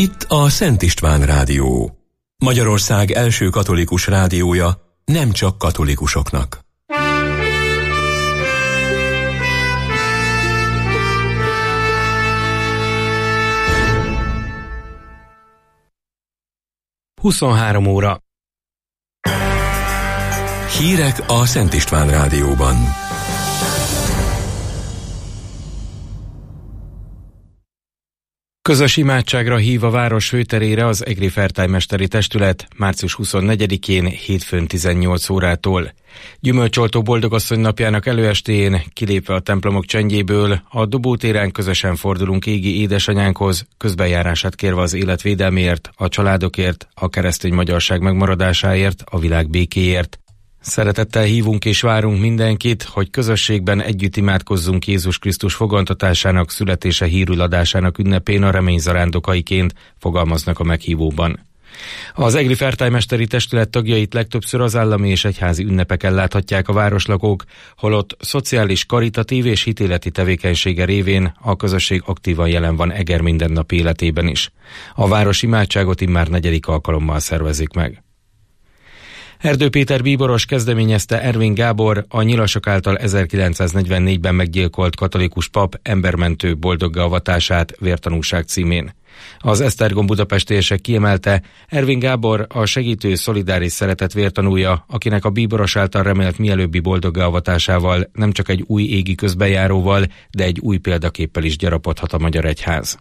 Itt a Szent István Rádió. Magyarország első katolikus rádiója, nem csak katolikusoknak. Huszonhárom óra. Hírek a Szent István Rádióban. Közös imádságra hív a város főterére az Egri Fertály-mesteri testület március 24-én hétfőn 18 órától. Gyümölcsoltó Boldogasszony napjának előestéjén, kilépve a templomok csendjéből, a Dobótéren közösen fordulunk égi édesanyánkhoz, közbenjárását kérve az élet védelméért, a családokért, a keresztény magyarság megmaradásáért, a világ békéért. Szeretettel hívunk és várunk mindenkit, hogy közösségben együtt imádkozzunk Jézus Krisztus fogantatásának, születése hírül adásának ünnepén a remény zarándokaiként, fogalmaznak a meghívóban. Az Egri Fertály-mesteri testület tagjait legtöbbször az állami és egyházi ünnepeken láthatják a városlakók, holott szociális, karitatív és hitéleti tevékenysége révén a közösség aktívan jelen van Eger mindennapi életében is. A város imádságot immár 4. alkalommal szervezik meg. Erdő Péter bíboros kezdeményezte Ervin Gábor, a nyilasok által 1944-ben meggyilkolt katolikus pap embermentő boldoggá avatását vértanúság címén. Az Esztergom budapestiesek kiemelte, Ervin Gábor a segítő szolidáris szeretet vértanúja, akinek a bíboros által remélt mielőbbi boldoggá avatásával nem csak egy új égi közbenjáróval, de egy új példaképpel is gyarapodhat a magyar egyház.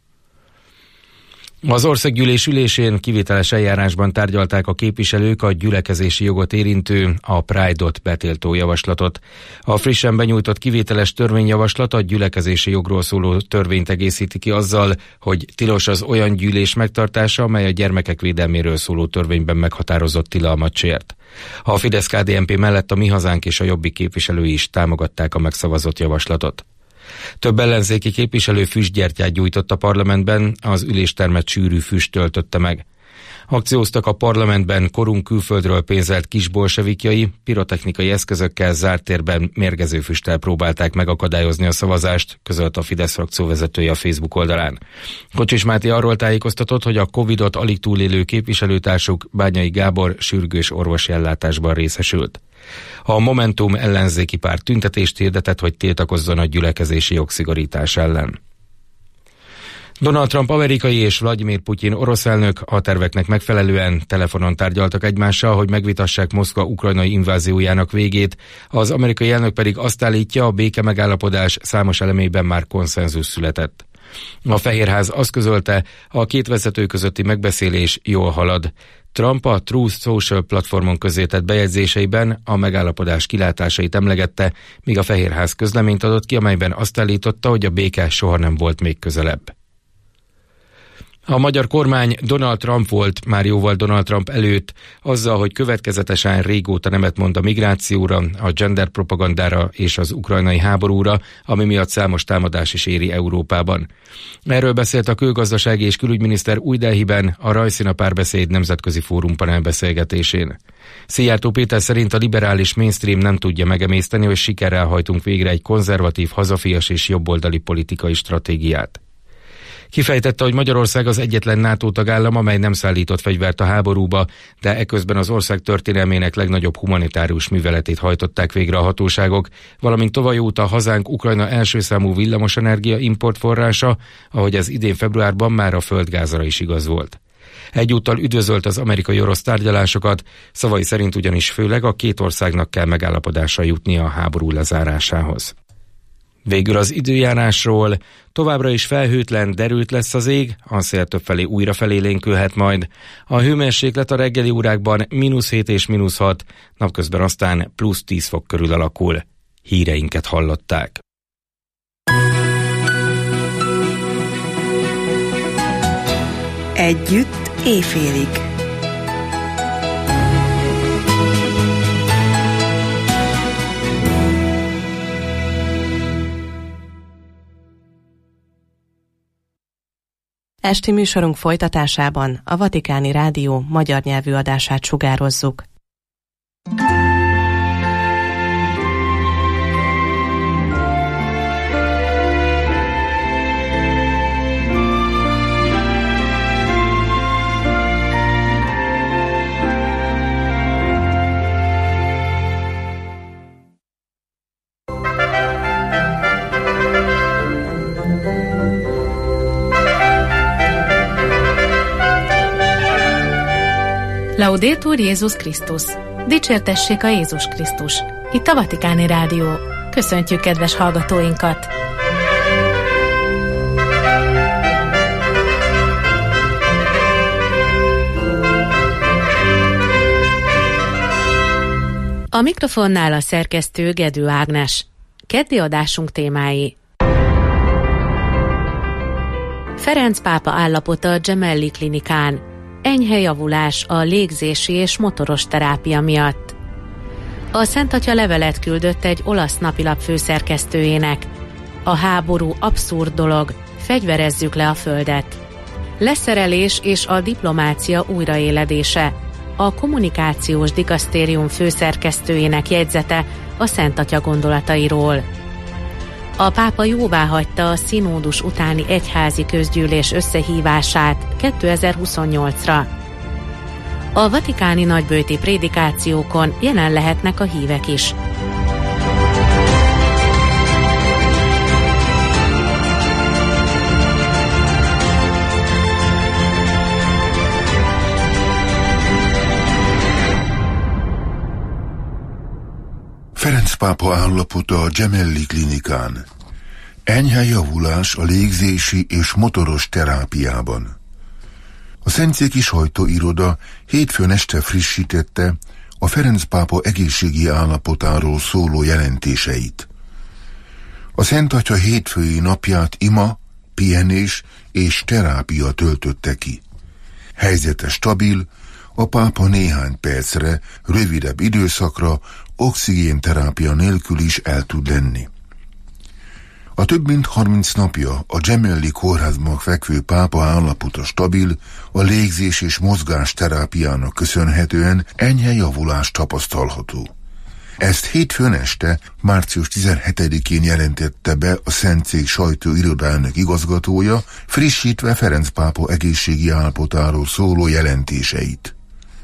Az országgyűlés ülésén kivételes eljárásban tárgyalták a képviselők a gyülekezési jogot érintő, a Pride-ot betiltó javaslatot. A frissen benyújtott kivételes törvényjavaslat a gyülekezési jogról szóló törvényt egészíti ki azzal, hogy tilos az olyan gyűlés megtartása, amely a gyermekek védelméről szóló törvényben meghatározott tilalmat sért. A Fidesz-KDNP mellett a Mi Hazánk és a Jobbik képviselői is támogatták a megszavazott javaslatot. Több ellenzéki képviselő füstgyertyát gyújtott a parlamentben, az üléstermet sűrű füst töltötte meg. Akcióztak a parlamentben korunk külföldről pénzelt kisbolsevikjai, pirotechnikai eszközökkel zárt térben mérgező füsttel próbálták megakadályozni a szavazást, közölt a Fidesz frakció vezetője a Facebook oldalán. Kocsis Máté arról tájékoztatott, hogy a Covid-ot alig túlélő képviselőtársuk, Bányai Gábor sürgős orvosi ellátásban részesült. A Momentum ellenzéki párt tüntetést hirdetett, hogy tiltakozzon a gyülekezési jogszigorítás ellen. Donald Trump amerikai és Vladimir Putyin orosz elnök a terveknek megfelelően telefonon tárgyaltak egymással, hogy megvitassák Moszkva ukrajnai inváziójának végét, az amerikai elnök pedig azt állítja, a béke megállapodás számos elemében már konszenzus született. A Fehérház azt közölte, a két vezető közötti megbeszélés jól halad. Trump a Truth Social platformon közzétett bejegyzéseiben a megállapodás kilátásait emlegette, míg a Fehérház közleményt adott ki, amelyben azt állította, hogy a béke soha nem volt még közelebb. A magyar kormány Donald Trump volt már jóval Donald Trump előtt, azzal, hogy következetesen régóta nemet mond a migrációra, a gender propagandára és az ukrajnai háborúra, ami miatt számos támadás is éri Európában. Erről beszélt a külgazdasági és külügyminiszter Új Delhiben a Rajszína Párbeszéd nemzetközi fórum panelbeszélgetésén. Szijjártó Péter szerint a liberális mainstream nem tudja megemészteni, hogy sikerrel hajtunk végre egy konzervatív, hazafias és jobboldali politikai stratégiát. Kifejtette, hogy Magyarország az egyetlen NATO tagállam, amely nem szállított fegyvert a háborúba, de eközben az ország történelmének legnagyobb humanitárius műveletét hajtották végre a hatóságok, valamint tavaly óta hazánk Ukrajna első számú villamosenergia importforrása, ahogy ez idén februárban már a földgázra is igaz volt. Egyúttal üdvözölt az amerikai-orosz tárgyalásokat, szavai szerint ugyanis főleg a két országnak kell megállapodásra jutnia a háború lezárásához. Végül az időjárásról, továbbra is felhőtlen, derült lesz az ég, a szél többfelé újra felélénkülhet majd. A hőmérséklet a reggeli órákban -7 és -6, napközben aztán +10 fok körül alakul. Híreinket hallották. Együtt éjfélig. Esti műsorunk folytatásában a Vatikáni Rádió magyar nyelvű adását sugározzuk. Laudetur Jézus Krisztus! Dicsértessék a Jézus Krisztus! Itt a Vatikáni Rádió. Köszöntjük kedves hallgatóinkat! A mikrofonnál a szerkesztő Gedő Ágnes. Keddi adásunk témái: Ferenc pápa állapota a Gemelli klinikán, enyhe javulás a légzési és motoros terápia miatt. A Szent Atya levelet küldött egy olasz napilap főszerkesztőjének. A háború abszurd dolog, fegyverezzük le a földet. Leszerelés és a diplomácia újraéledése. A kommunikációs dikasztérium főszerkesztőjének jegyzete a Szent Atya gondolatairól. A pápa jóváhagyta a színódus utáni egyházi közgyűlés összehívását 2028-ra. A vatikáni nagyböjti prédikációkon jelen lehetnek a hívek is. Ferenc pápa állapota a Gemelli klinikán. Enyhe javulás a légzési és motoros terápiában. A Szentszéki Sajtóiroda hétfőn este frissítette a Ferenc pápa egészségi állapotáról szóló jelentéseit. A Szent Atya hétfői napját ima, pihenés és terápia töltötte ki. Helyzete stabil, a pápa néhány percre, rövidebb időszakra oxigénterápia nélkül is el tud lenni. A több mint 30 napja a Gemelli kórházban fekvő pápa állapota stabil, a légzés és mozgás terápiának köszönhetően enyhe javulás tapasztalható. Ezt hétfőn este, március 17-én jelentette be a Szentszék sajtóirodájának igazgatója, frissítve Ferenc pápa egészségi állapotáról szóló jelentéseit.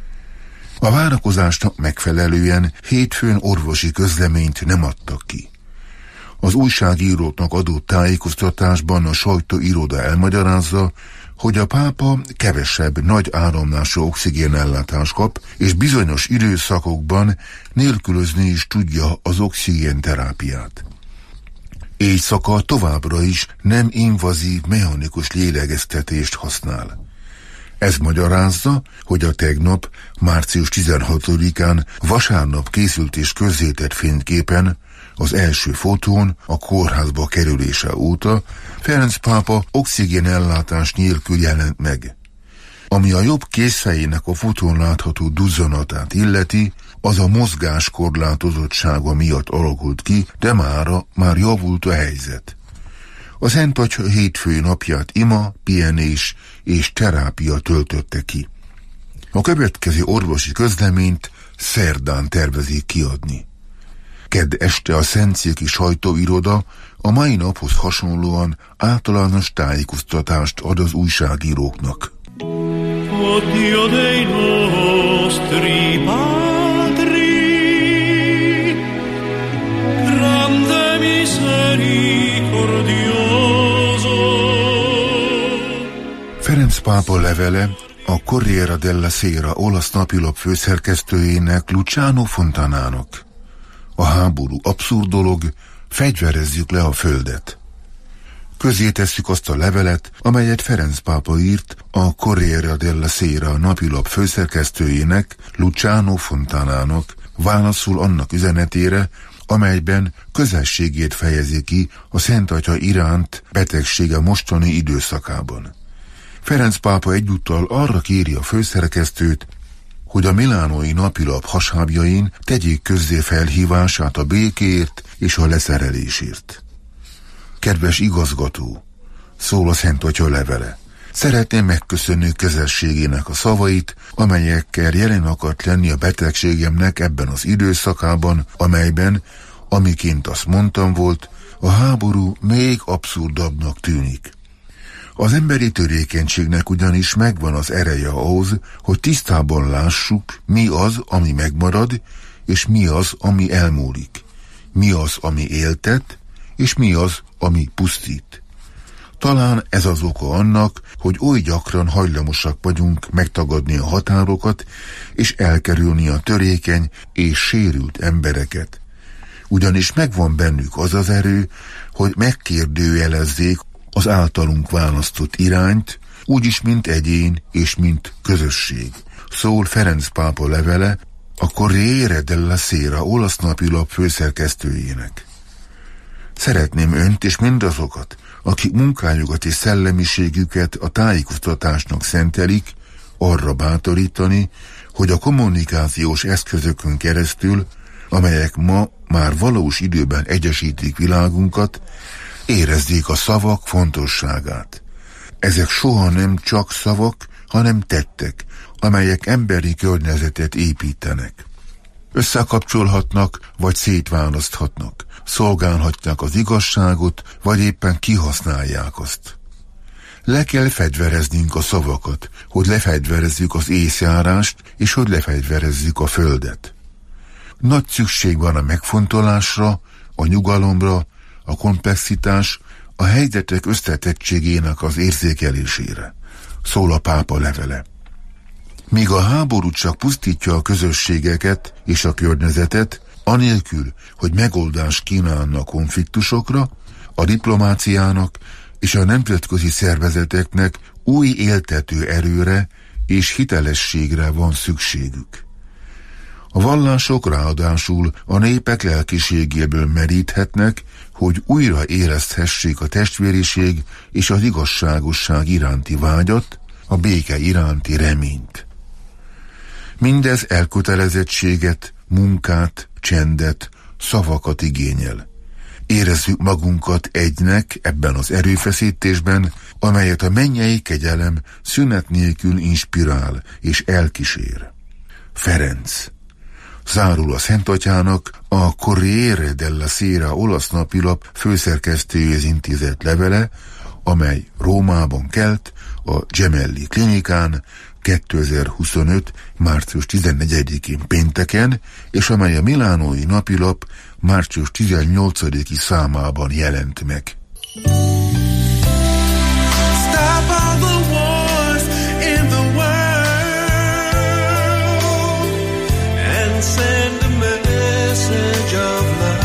A várakozásnak megfelelően hétfőn orvosi közleményt nem adtak ki. Az újságíróknak adott tájékoztatásban a sajtóiroda elmagyarázza, hogy a pápa kevesebb nagy áramlású oxigénellátást kap, és bizonyos időszakokban nélkülözni is tudja az oxigénterápiát. Éjszaka továbbra is nem invazív mechanikus lélegeztetést használ. Ez magyarázza, hogy a tegnap, március 16-án vasárnap készült és közzétett fényképen, az első fotón a kórházba kerülése óta Ferenc pápa oxigénellátás nélkül jelent meg. Ami a jobb kézfejének a fotón látható duzzanatát illeti, az a mozgás korlátozottsága miatt alakult ki, de már javult a helyzet. A Szent Atya hétfői napját ima, pihenés és terápia töltötte ki. A következő orvosi közleményt szerdán tervezik kiadni. Kedd este a Szentszéki Sajtóiroda a mai naphoz hasonlóan általános tájékoztatást ad az újságíróknak. O Dio dei nostri padri, grande misericordioso. Ferenc pápa levele a Corriere della Sera olasz napilap főszerkesztőjének, Luciano Fontanának. A háború abszurd dolog, fegyverezzük le a földet. Közzétesszük azt a levelet, amelyet Ferenc pápa írt a Corriere della Sera napilap főszerkesztőjének, Luciano Fontanának, válaszul annak üzenetére, amelyben közösségét fejezi ki a Szent Atya iránt betegsége mostani időszakában. Ferenc pápa egyúttal arra kéri a főszerkesztőt, hogy a milánói napilap hasábjain tegyék közzé felhívását a békéért és a leszerelésért. Kedves igazgató, szól a Szent Atya levele. Szeretném megköszönni közösségének a szavait, amelyekkel jelen akart lenni a betegségemnek ebben az időszakában, amelyben, amiként azt mondtam volt, a háború még abszurdabbnak tűnik. Az emberi törékenységnek ugyanis megvan az ereje ahhoz, hogy tisztában lássuk, mi az, ami megmarad, és mi az, ami elmúlik. Mi az, ami éltet, és mi az, ami pusztít. Talán ez az oka annak, hogy oly gyakran hajlamosak vagyunk megtagadni a határokat, és elkerülni a törékeny és sérült embereket. Ugyanis megvan bennük az az erő, hogy megkérdőjelezzék az általunk választott irányt, úgyis mint egyén és mint közösség. Szól Ferenc pápa levele a Corriere della Sera olasz napilap főszerkesztőjének. Szeretném önt és mindazokat, akik munkájukat és szellemiségüket a tájékoztatásnak szentelik, arra bátorítani, hogy a kommunikációs eszközökön keresztül, amelyek ma már valós időben egyesítik világunkat, érezzék a szavak fontosságát. Ezek soha nem csak szavak, hanem tettek, amelyek emberi környezetet építenek. Összekapcsolhatnak, vagy szétválaszthatnak, szolgálhatják az igazságot, vagy éppen kihasználják azt. Le kell fegyvereznünk a szavakat, hogy lefegyverezzük az észjárást, és hogy lefegyverezzük a földet. Nagy szükség van a megfontolásra, a nyugalomra, a komplexitás, a helyzetek összetettségének az érzékelésére, szól a pápa levele. Míg a háború csak pusztítja a közösségeket és a környezetet, anélkül, hogy megoldást kínálna a konfliktusokra, a diplomáciának és a nemzetközi szervezeteknek új éltető erőre és hitelességre van szükségük. A vallások ráadásul a népek lelkiségéből meríthetnek, hogy újra érezhessék a testvériség és az igazságosság iránti vágyat, a béke iránti reményt. Mindez elkötelezettséget, munkát, csendet, szavakat igényel. Érezzük magunkat egynek ebben az erőfeszítésben, amelyet a mennyei kegyelem szünet nélkül inspirál és elkísér. Ferenc. Zárul a Szentatyának a Corriere della Sera olasz napilap főszerkesztőjéhez intézett levele, amely Rómában kelt a Gemelli Klinikán 2025. március 14-én pénteken, és amely a milánói napilap március 18-i számában jelent meg. Stop all the wars in the world and send a message of love.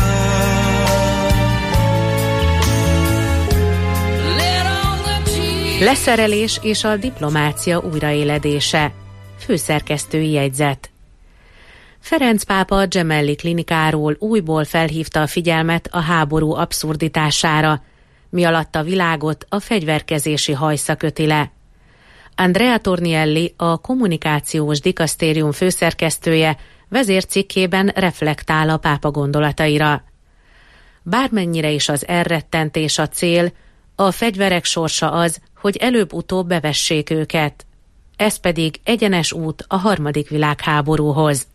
Leszerelés és a diplomácia újraéledése. Főszerkesztői jegyzet. Ferenc pápa a Gemelli klinikáról újból felhívta a figyelmet a háború abszurditására, mi alatt a világot a fegyverkezési hajsza köti le. Andrea Tornielli, a kommunikációs dikasztérium főszerkesztője vezércikkében reflektál a pápa gondolataira. Bármennyire is az elrettentés a cél, a fegyverek sorsa az, hogy előbb-utóbb bevessék őket. Ez pedig egyenes út a harmadik világháborúhoz.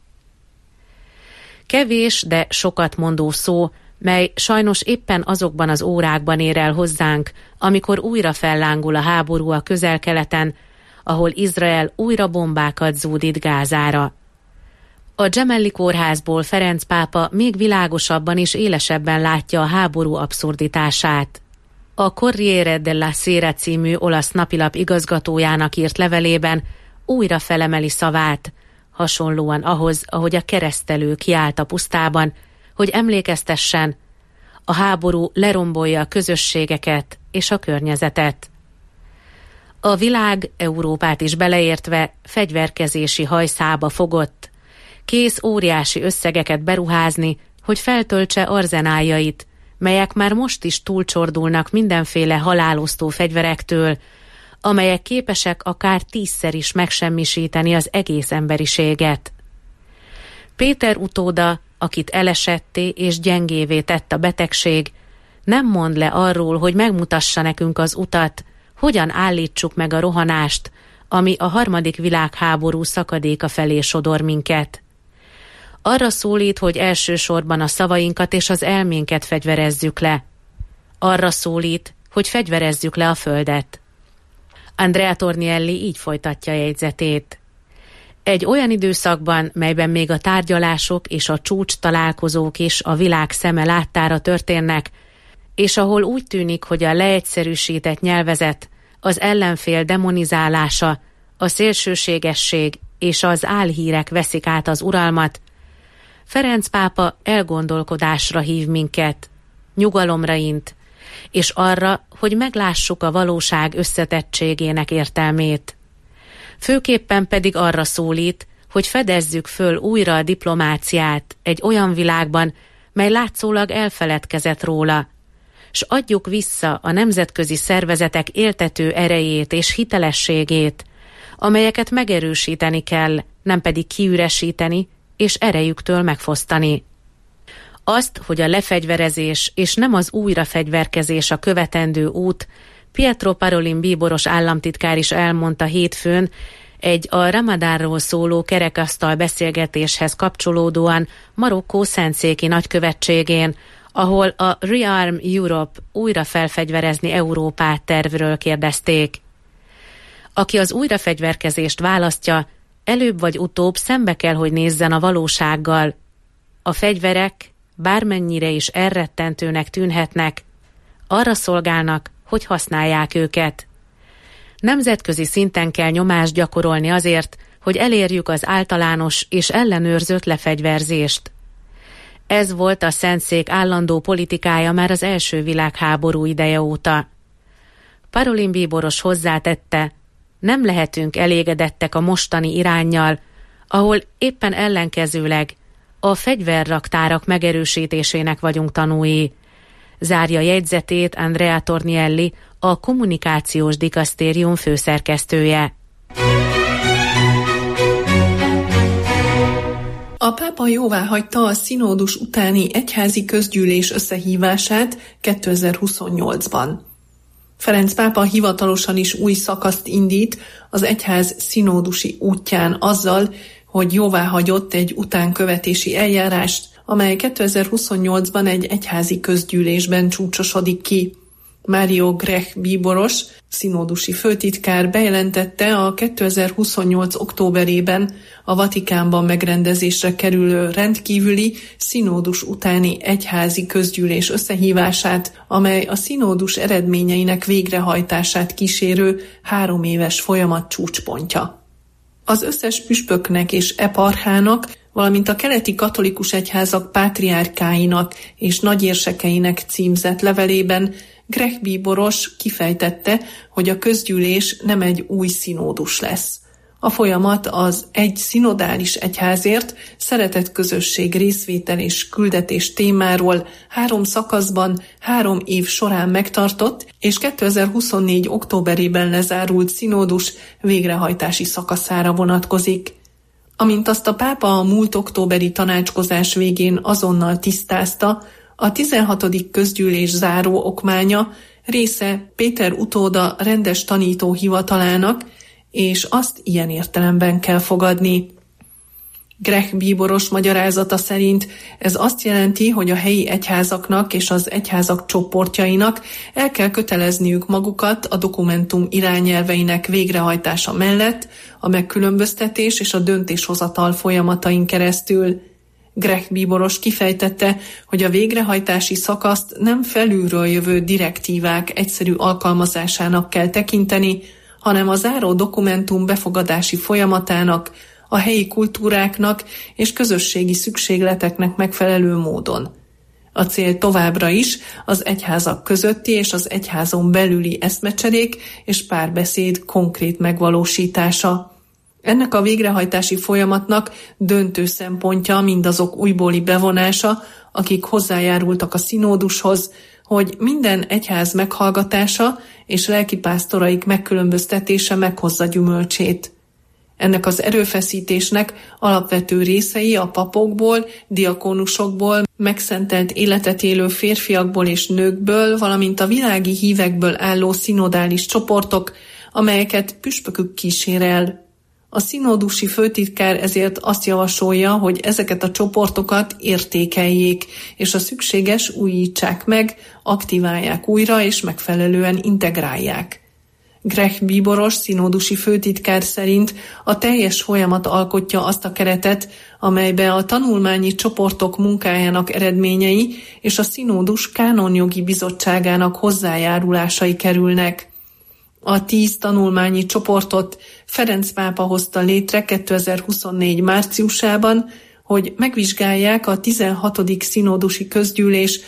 Kevés, de sokat mondó szó, mely sajnos éppen azokban az órákban ér el hozzánk, amikor újra fellángul a háború a Közel-Keleten, ahol Izrael újra bombákat zúdít Gázára. A Gemelli kórházból Ferenc pápa még világosabban és élesebben látja a háború abszurditását. A Corriere della Sera című olasz napilap igazgatójának írt levelében újra felemeli szavát, hasonlóan ahhoz, ahogy a keresztelő kiállt a pusztában, hogy emlékeztessen, a háború lerombolja a közösségeket és a környezetet. A világ, Európát is beleértve, fegyverkezési hajszába fogott, kész óriási összegeket beruházni, hogy feltöltse arzenáljait, melyek már most is túlcsordulnak mindenféle halálosztó fegyverektől, amelyek képesek akár 10-szer is megsemmisíteni az egész emberiséget. Péter utóda, akit elesetté és gyengévé tett a betegség, nem mond le arról, hogy megmutassa nekünk az utat, hogyan állítsuk meg a rohanást, ami a harmadik világháború szakadéka felé sodor minket. Arra szólít, hogy elsősorban a szavainkat és az elménket fegyverezzük le. Arra szólít, hogy fegyverezzük le a földet. Andrea Tornielli így folytatja jegyzetét. Egy olyan időszakban, melyben még a tárgyalások és a csúcs találkozók is a világ szeme láttára történnek, és ahol úgy tűnik, hogy a leegyszerűsített nyelvezet, az ellenfél demonizálása, a szélsőségesség és az álhírek veszik át az uralmat, Ferenc pápa elgondolkodásra hív minket, nyugalomra int, és arra, hogy meglássuk a valóság összetettségének értelmét. Főképpen pedig arra szólít, hogy fedezzük föl újra a diplomáciát egy olyan világban, mely látszólag elfeledkezett róla, s adjuk vissza a nemzetközi szervezetek éltető erejét és hitelességét, amelyeket megerősíteni kell, nem pedig kiüresíteni és erejüktől megfosztani. Azt, hogy a lefegyverezés és nem az újrafegyverkezés a követendő út, Pietro Parolin bíboros államtitkár is elmondta hétfőn egy a Ramadánról szóló kerekasztal beszélgetéshez kapcsolódóan Marokkó szentszéki nagykövetségén, ahol a Rearm Europe újra felfegyverezni Európát tervről kérdezték. Aki az újrafegyverkezést választja, előbb vagy utóbb szembe kell, hogy nézzen a valósággal. A fegyverek, bármennyire is elrettentőnek tűnhetnek, arra szolgálnak, hogy használják őket. Nemzetközi szinten kell nyomást gyakorolni azért, hogy elérjük az általános és ellenőrzött lefegyverzést. Ez volt a Szentszék állandó politikája már az első világháború ideje óta. Parolin bíboros hozzátette, nem lehetünk elégedettek a mostani iránnyal, ahol éppen ellenkezőleg a fegyverraktárak megerősítésének vagyunk tanúi. Zárja jegyzetét Andrea Tornielli, a kommunikációs dikasztérium főszerkesztője. A pápa jóváhagyta a színódus utáni egyházi közgyűlés összehívását 2028-ban. Ferenc pápa hivatalosan is új szakaszt indít az egyház színódusi útján azzal, hogy jóváhagyott egy utánkövetési eljárást, amely 2028-ban egy egyházi közgyűlésben csúcsosodik ki. Mário Grech bíboros, színódusi főtitkár bejelentette a 2028. októberében a Vatikánban megrendezésre kerülő rendkívüli színódus utáni egyházi közgyűlés összehívását, amely a színódus eredményeinek végrehajtását kísérő 3 éves folyamat csúcspontja. Az összes püspöknek és eparchának, valamint a keleti katolikus egyházak pátriárkáinak és nagyérsekeinek címzett levelében Grech bíboros kifejtette, hogy a közgyűlés nem egy új színódus lesz. A folyamat az egy szinodális egyházért, szeretett közösség, részvétel és küldetés témáról 3 szakaszban 3 év során megtartott, és 2024. októberében lezárult színódus végrehajtási szakaszára vonatkozik. Amint azt a pápa a múlt októberi tanácskozás végén azonnal tisztázta, a 16. közgyűlés záró okmánya része Péter utóda rendes tanító hivatalának, és azt ilyen értelemben kell fogadni. Grech bíboros magyarázata szerint ez azt jelenti, hogy a helyi egyházaknak és az egyházak csoportjainak el kell kötelezniük magukat a dokumentum irányelveinek végrehajtása mellett, a megkülönböztetés és a döntéshozatal folyamatain keresztül. Grech bíboros kifejtette, hogy a végrehajtási szakaszt nem felülről jövő direktívák egyszerű alkalmazásának kell tekinteni, hanem a záró dokumentum befogadási folyamatának, a helyi kultúráknak és közösségi szükségleteknek megfelelő módon. A cél továbbra is az egyházak közötti és az egyházon belüli eszmecserék és párbeszéd konkrét megvalósítása. Ennek a végrehajtási folyamatnak döntő szempontja mindazok újbóli bevonása, akik hozzájárultak a színódushoz, hogy minden egyház meghallgatása és lelkipásztoraik megkülönböztetése meghozza gyümölcsét. Ennek az erőfeszítésnek alapvető részei a papokból, diakónusokból, megszentelt életet élő férfiakból és nőkből, valamint a világi hívekből álló szinodális csoportok, amelyeket püspökük kísér el. A színódusi főtitkár ezért azt javasolja, hogy ezeket a csoportokat értékeljék, és a szükséges újítsák meg, aktiválják újra és megfelelően integrálják. Grech bíboros színódusi főtitkár szerint a teljes folyamat alkotja azt a keretet, amelybe a tanulmányi csoportok munkájának eredményei és a színódus kánonjogi bizottságának hozzájárulásai kerülnek. A 10 tanulmányi csoportot Ferenc pápa hozta létre 2024 márciusában, hogy megvizsgálják a 16. színódusi közgyűlés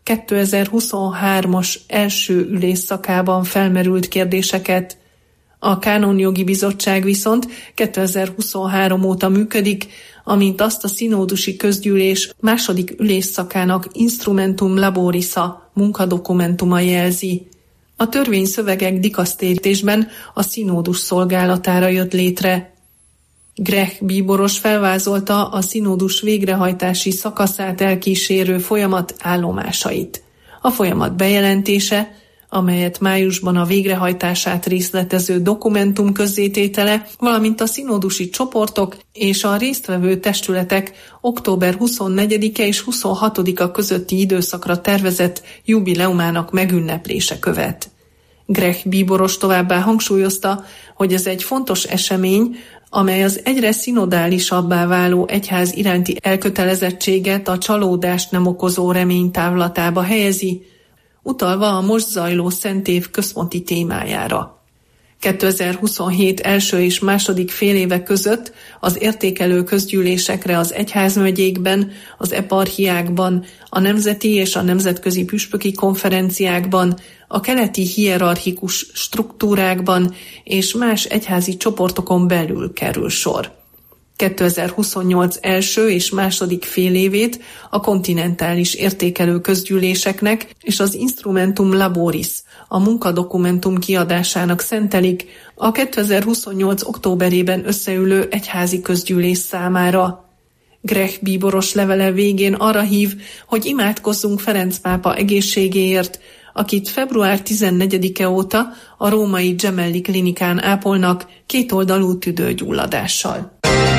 2023-as első ülésszakában felmerült kérdéseket. A Kánonjogi Bizottság viszont 2023 óta működik, amint azt a színódusi közgyűlés második ülésszakának Instrumentum Laborisa munkadokumentuma jelzi. A törvényszövegek dikasztérítésben a színódus szolgálatára jött létre. Grech bíboros felvázolta a színódus végrehajtási szakaszát elkísérő folyamat állomásait. A folyamat bejelentése, amelyet májusban a végrehajtását részletező dokumentum közzététele, valamint a színódusi csoportok és a résztvevő testületek október 24-e és 26-a közötti időszakra tervezett jubileumának megünneplése követ. Grech bíboros továbbá hangsúlyozta, hogy ez egy fontos esemény, amely az egyre szinodálisabbá váló egyház iránti elkötelezettséget a csalódást nem okozó remény távlatába helyezi, utalva a most zajló szentév központi témájára. 2027 első és második féléve között az értékelő közgyűlésekre az egyházmegyékben, az eparchiákban, a nemzeti és a nemzetközi püspöki konferenciákban, a keleti hierarchikus struktúrákban és más egyházi csoportokon belül kerül sor. 2028 első és második félévét a kontinentális értékelő közgyűléseknek és az Instrumentum Laboris, a munkadokumentum kiadásának szentelik a 2028 októberében összeülő egyházi közgyűlés számára. Grech bíboros levele végén arra hív, hogy imádkozzunk Ferenc pápa egészségéért, akit február 14-e óta a római Gemelli klinikán ápolnak kétoldalú tüdőgyulladással.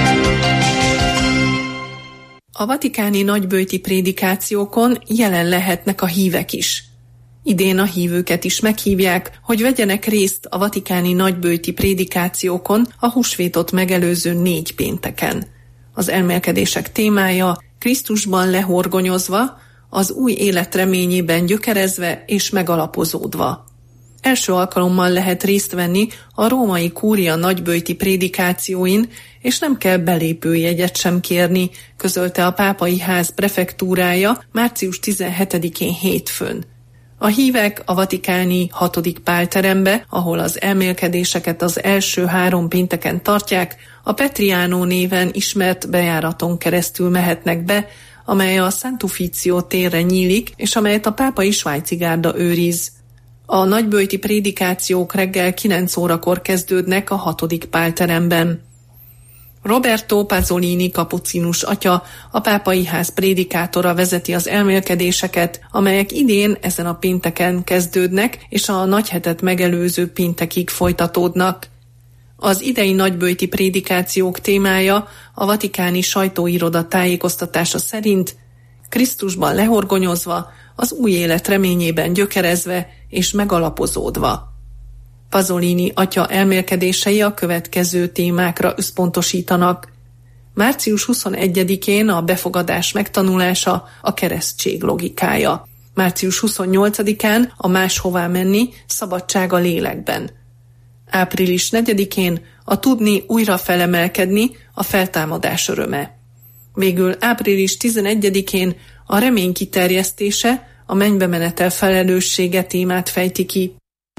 A vatikáni nagyböjti prédikációkon jelen lehetnek a hívek is. Idén a hívőket is meghívják, hogy vegyenek részt a vatikáni nagyböjti prédikációkon a húsvétot megelőző 4 pénteken. Az elmélkedések témája Krisztusban lehorgonyozva, az új élet reményében gyökerezve és megalapozódva. Első alkalommal lehet részt venni a római kúria nagyböjti prédikációin, és nem kell belépőjegyet sem kérni, közölte a pápai ház prefektúrája március 17-én hétfőn. A hívek a vatikáni 6. Pál terembe, ahol az elmélkedéseket az első 3 pénteken tartják, a Petriano néven ismert bejáraton keresztül mehetnek be, amely a Sant'Ufficio térre nyílik, és amelyet a pápai svájci gárda őriz. A nagyböjti prédikációk reggel 9 órakor kezdődnek a 6. Pál teremben. Roberto Pasolini kapucinus atya, a pápai ház prédikátora vezeti az elmélkedéseket, amelyek idén ezen a pénteken kezdődnek, és a nagyhetet megelőző péntekig folytatódnak. Az idei nagyböjti prédikációk témája a vatikáni sajtóiroda tájékoztatása szerint Krisztusban lehorgonyozva, az új élet reményében gyökerezve és megalapozódva. Pasolini atya elmélkedései a következő témákra összpontosítanak. Március 21-én a befogadás megtanulása, a keresztség logikája. Március 28-án a máshová menni, szabadság a lélekben. Április 4-én a tudni újra felemelkedni, a feltámadás öröme. Végül április 11-én a remény kiterjesztése, a mennybe menetel felelőssége témát fejti ki.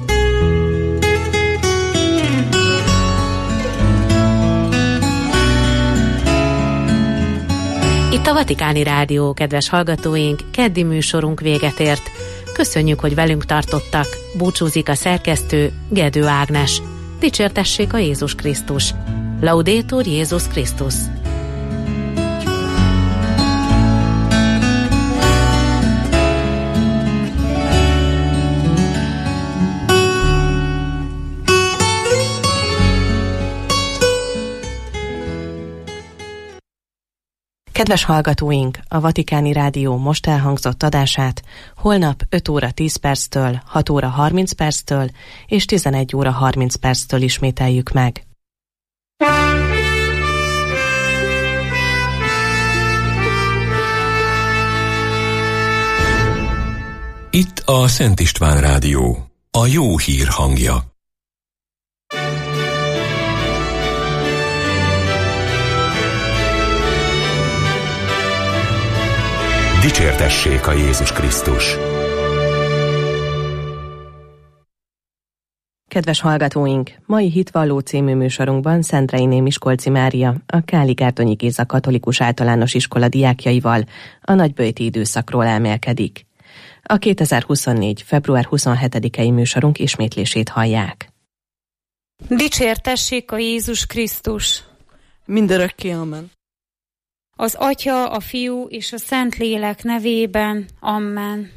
Itt a Vatikáni Rádió, kedves hallgatóink, keddi műsorunk véget ért. Köszönjük, hogy velünk tartottak. Búcsúzik a szerkesztő, Gedő Ágnes. Dicsértessék a Jézus Krisztus. Laudetur Jézus Krisztus. Kedves hallgatóink, a Vatikáni Rádió most elhangzott adását holnap 5 óra 10 perctől, 6 óra 30 perctől és 11 óra 30 perctől ismételjük meg. Itt a Szent István Rádió, a jó hír hangja. Dicsértessék a Jézus Krisztus! Kedves hallgatóink, mai Hitvalló című műsorunkban Szentreiné Miskolci Mária, a Káli-Gárdonyi Géza Katolikus Általános Iskola diákjaival a nagyböjti időszakról elmélkedik. A 2024. február 27-i műsorunk ismétlését hallják. Dicsértessék a Jézus Krisztus! Mindörökké amen. Az Atya, a Fiú és a Szentlélek nevében, amen.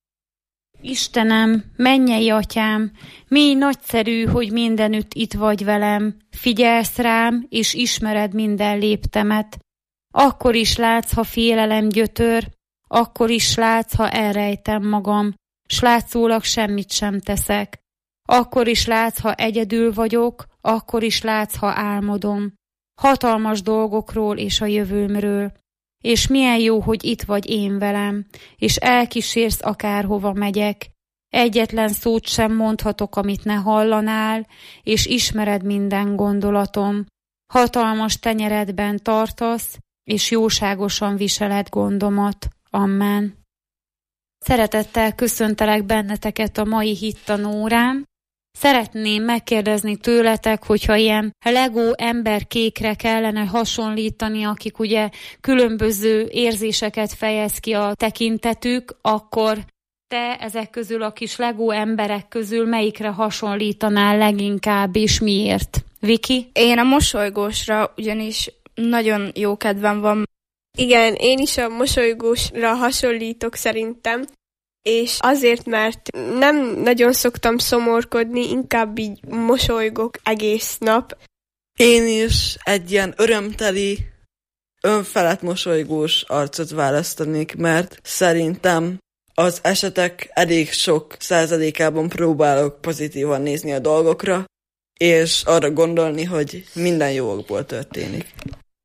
Istenem, mennyei Atyám, mi nagyszerű, hogy mindenütt itt vagy velem, figyelsz rám, és ismered minden léptemet. Akkor is látsz, ha félelem gyötör, akkor is látsz, ha elrejtem magam, s látszólag semmit sem teszek. Akkor is látsz, ha egyedül vagyok, akkor is látsz, ha álmodom. Hatalmas dolgokról és a jövőmről. És milyen jó, hogy itt vagy én velem, és elkísérsz akárhova megyek. Egyetlen szót sem mondhatok, amit ne hallanál, és ismered minden gondolatom. Hatalmas tenyeredben tartasz, és jóságosan viseled gondomat. Amen. Szeretettel köszöntelek benneteket a mai hittanórán. Szeretném megkérdezni tőletek, hogyha ilyen Lego emberkékre kellene hasonlítani, akik ugye különböző érzéseket fejez ki a tekintetük, akkor te ezek közül, a kis Lego emberek közül melyikre hasonlítanál leginkább, és miért? Viki? Én a mosolygósra, ugyanis nagyon jó kedvem van. Igen, én is a mosolygósra hasonlítok szerintem, és azért, mert nem nagyon szoktam szomorkodni, inkább így mosolygok egész nap. Én is egy ilyen örömteli, önfelett mosolygós arcot választanék, mert szerintem az esetek elég sok százalékában próbálok pozitívan nézni a dolgokra, és arra gondolni, hogy minden jókból történik.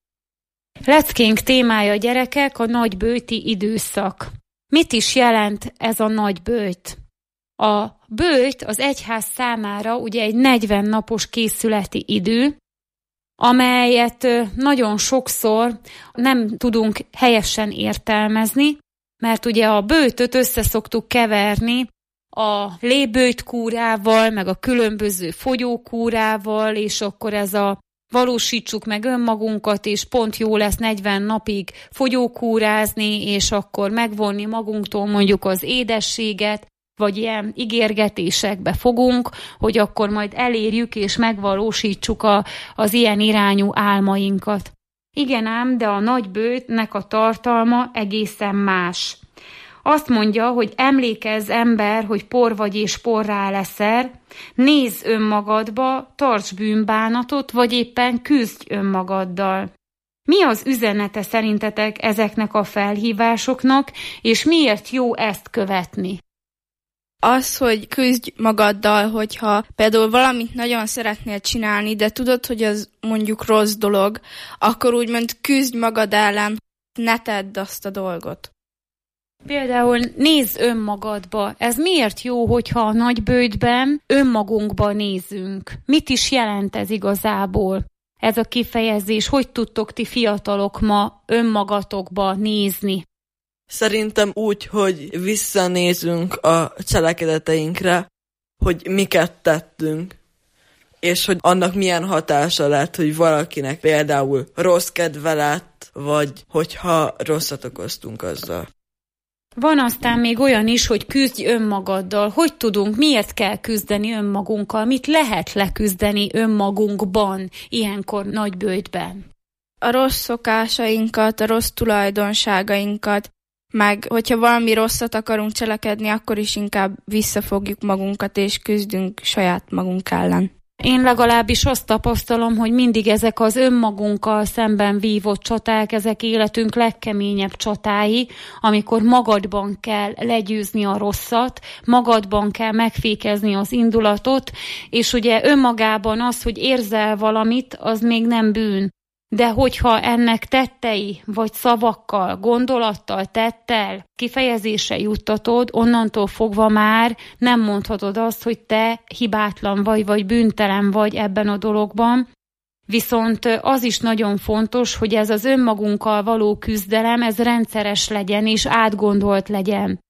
Leckénk témája, gyerekek, a nagyböjti időszak. Mit is jelent ez a nagyböjt? A böjt az egyház számára ugye egy 40 napos készületi idő, amelyet nagyon sokszor nem tudunk helyesen értelmezni, mert ugye a böjtöt összeszoktuk keverni a léböjtkúrával, meg a különböző fogyókúrával, és akkor ez a valósítsuk meg önmagunkat, és pont jó lesz 40 napig fogyókúrázni, és akkor megvonni magunktól mondjuk az édességet, vagy ilyen ígérgetésekbe fogunk, hogy akkor majd elérjük és megvalósítsuk az ilyen irányú álmainkat. Igen ám, de a nagyböjtnek a tartalma egészen más. Azt mondja, hogy emlékezz ember, hogy por vagy és porrá leszel, nézz önmagadba, tarts bűnbánatot, vagy éppen küzdj önmagaddal. Mi az üzenete szerintetek ezeknek a felhívásoknak, és miért jó ezt követni? Az, hogy küzdj magaddal, hogyha például valamit nagyon szeretnél csinálni, de tudod, hogy az mondjuk rossz dolog, akkor úgymond küzdj magad ellen, ne tedd azt a dolgot. Például nézz önmagadba. Ez miért jó, hogyha a nagyböjtben önmagunkba nézünk? Mit is jelent ez igazából? Ez a kifejezés, hogy tudtok ti fiatalok ma önmagatokba nézni? Szerintem úgy, hogy visszanézünk a cselekedeteinkre, hogy miket tettünk, és hogy annak milyen hatása lett, hogy valakinek például rossz kedve lett, vagy hogyha rosszat okoztunk azzal. Van aztán még olyan is, hogy küzdj önmagaddal. Hogy tudunk, miért kell küzdeni önmagunkkal? Mit lehet leküzdeni önmagunkban, ilyenkor nagyböjtben? A rossz szokásainkat, a rossz tulajdonságainkat, meg hogyha valami rosszat akarunk cselekedni, akkor is inkább visszafogjuk magunkat, és küzdünk saját magunk ellen. Én legalábbis azt tapasztalom, hogy mindig ezek az önmagunkkal szemben vívott csaták, ezek életünk legkeményebb csatái, amikor magadban kell legyőzni a rosszat, magadban kell megfékezni az indulatot, és ugye önmagában az, hogy érzel valamit, az még nem bűn. De hogyha ennek tettei, vagy szavakkal, gondolattal, tettel kifejezésre juttatod, onnantól fogva már nem mondhatod azt, hogy te hibátlan vagy bűntelen vagy ebben a dologban. Viszont az is nagyon fontos, hogy ez az önmagunkkal való küzdelem, ez rendszeres legyen és átgondolt legyen.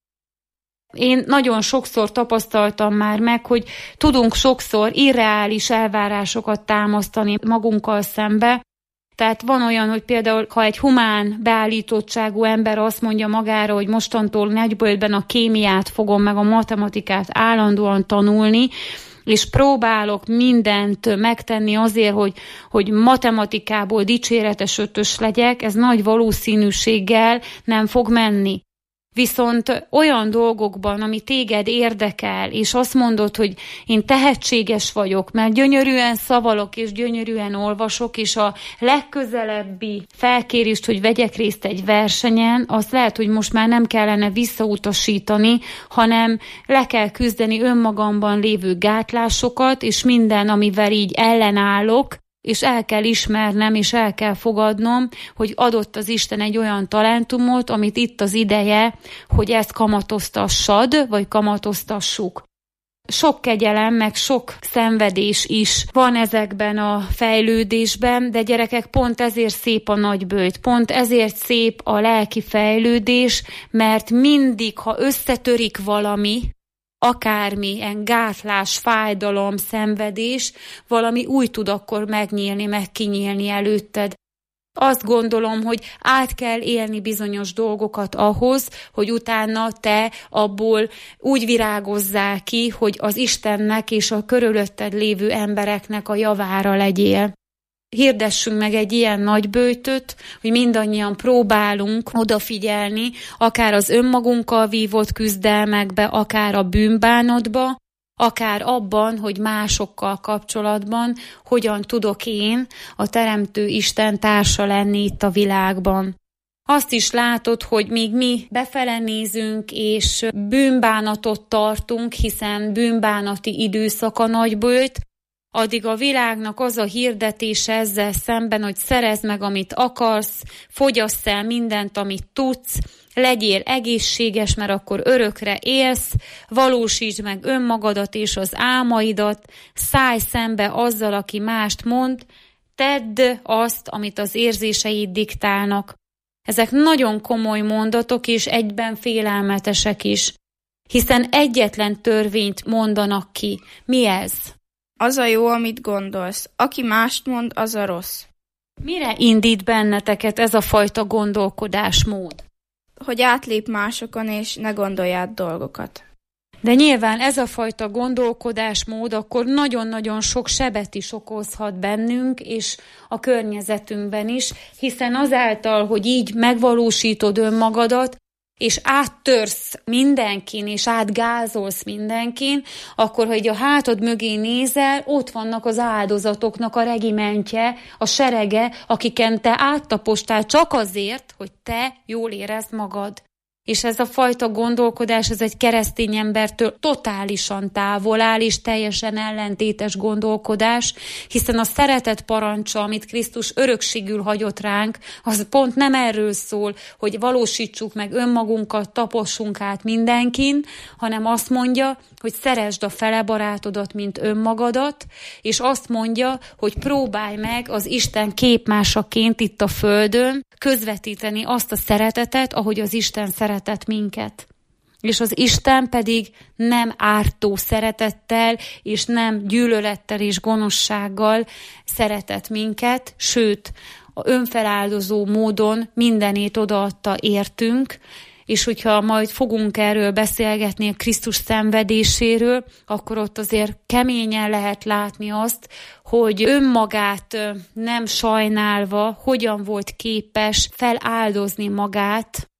Én nagyon sokszor tapasztaltam már meg, hogy tudunk sokszor irreális elvárásokat támasztani magunkkal szembe. Tehát van olyan, hogy például, ha egy humán beállítottságú ember azt mondja magára, hogy mostantól nagybölgyben a kémiát fogom, meg a matematikát állandóan tanulni, és próbálok mindent megtenni azért, hogy matematikából dicséretes 5-ös legyek, ez nagy valószínűséggel nem fog menni. Viszont olyan dolgokban, ami téged érdekel, és azt mondod, hogy én tehetséges vagyok, mert gyönyörűen szavalok és gyönyörűen olvasok, és a legközelebbi felkérést, hogy vegyek részt egy versenyen, azt lehet, hogy most már nem kellene visszautasítani, hanem le kell küzdeni önmagamban lévő gátlásokat, és minden, amivel így ellenállok, és el kell ismernem, és el kell fogadnom, hogy adott az Isten egy olyan talentumot, amit itt az ideje, hogy ezt kamatoztassad, vagy kamatoztassuk. Sok kegyelem, meg sok szenvedés is van ezekben a fejlődésben, de gyerekek, pont ezért szép a nagyböjt, pont ezért szép a lelki fejlődés, mert mindig, ha összetörik valami, akármilyen gátlás, fájdalom, szenvedés, valami új tud akkor megnyílni, meg kinyílni előtted. Azt gondolom, hogy át kell élni bizonyos dolgokat ahhoz, hogy utána te abból úgy virágozzál ki, hogy az Istennek és a körülötted lévő embereknek a javára legyél. Hirdessünk meg egy ilyen nagyböjtöt, hogy mindannyian próbálunk odafigyelni, akár az önmagunkkal vívott küzdelmekbe, akár a bűnbánatba, akár abban, hogy másokkal kapcsolatban hogyan tudok én a Teremtő Isten társa lenni itt a világban. Azt is látod, hogy míg mi befele nézünk és bűnbánatot tartunk, hiszen bűnbánati időszak a nagyböjt, addig a világnak az a hirdetése ezzel szemben, hogy szerezd meg, amit akarsz, fogyass el mindent, amit tudsz, legyél egészséges, mert akkor örökre élsz, valósítsd meg önmagadat és az álmaidat, szállj szembe azzal, aki mást mond, tedd azt, amit az érzéseid diktálnak. Ezek nagyon komoly mondatok, és egyben félelmetesek is, hiszen egyetlen törvényt mondanak ki. Mi ez? Az a jó, amit gondolsz. Aki mást mond, az a rossz. Mire indít benneteket ez a fajta gondolkodásmód? Hogy átlép másokon, és ne gondolj át dolgokat. De nyilván ez a fajta gondolkodásmód akkor nagyon-nagyon sok sebet is okozhat bennünk, és a környezetünkben is, hiszen azáltal, hogy így megvalósítod önmagadat, és áttörsz mindenkin, és átgázolsz mindenkin, akkor, hogy a hátad mögé nézel, ott vannak az áldozatoknak a regimentje, a serege, akiken te áttapostál csak azért, hogy te jól érezd magad. És ez a fajta gondolkodás, ez egy keresztény embertől totálisan távol áll, és teljesen ellentétes gondolkodás, hiszen a szeretet parancsa, amit Krisztus örökségül hagyott ránk, az pont nem erről szól, hogy valósítsuk meg önmagunkat, tapossunk át mindenkin, hanem azt mondja, hogy szeresd a fele barátodat, mint önmagadat, és azt mondja, hogy próbálj meg az Isten képmásaként itt a földön közvetíteni azt a szeretetet, ahogy az Isten szeretett minket. És az Isten pedig nem ártó szeretettel, és nem gyűlölettel és gonoszsággal szeretett minket, sőt, a önfeláldozó módon mindenét odaadta értünk, és hogyha majd fogunk erről beszélgetni a Krisztus szenvedéséről, akkor ott azért keményen lehet látni azt, hogy önmagát nem sajnálva hogyan volt képes feláldozni magát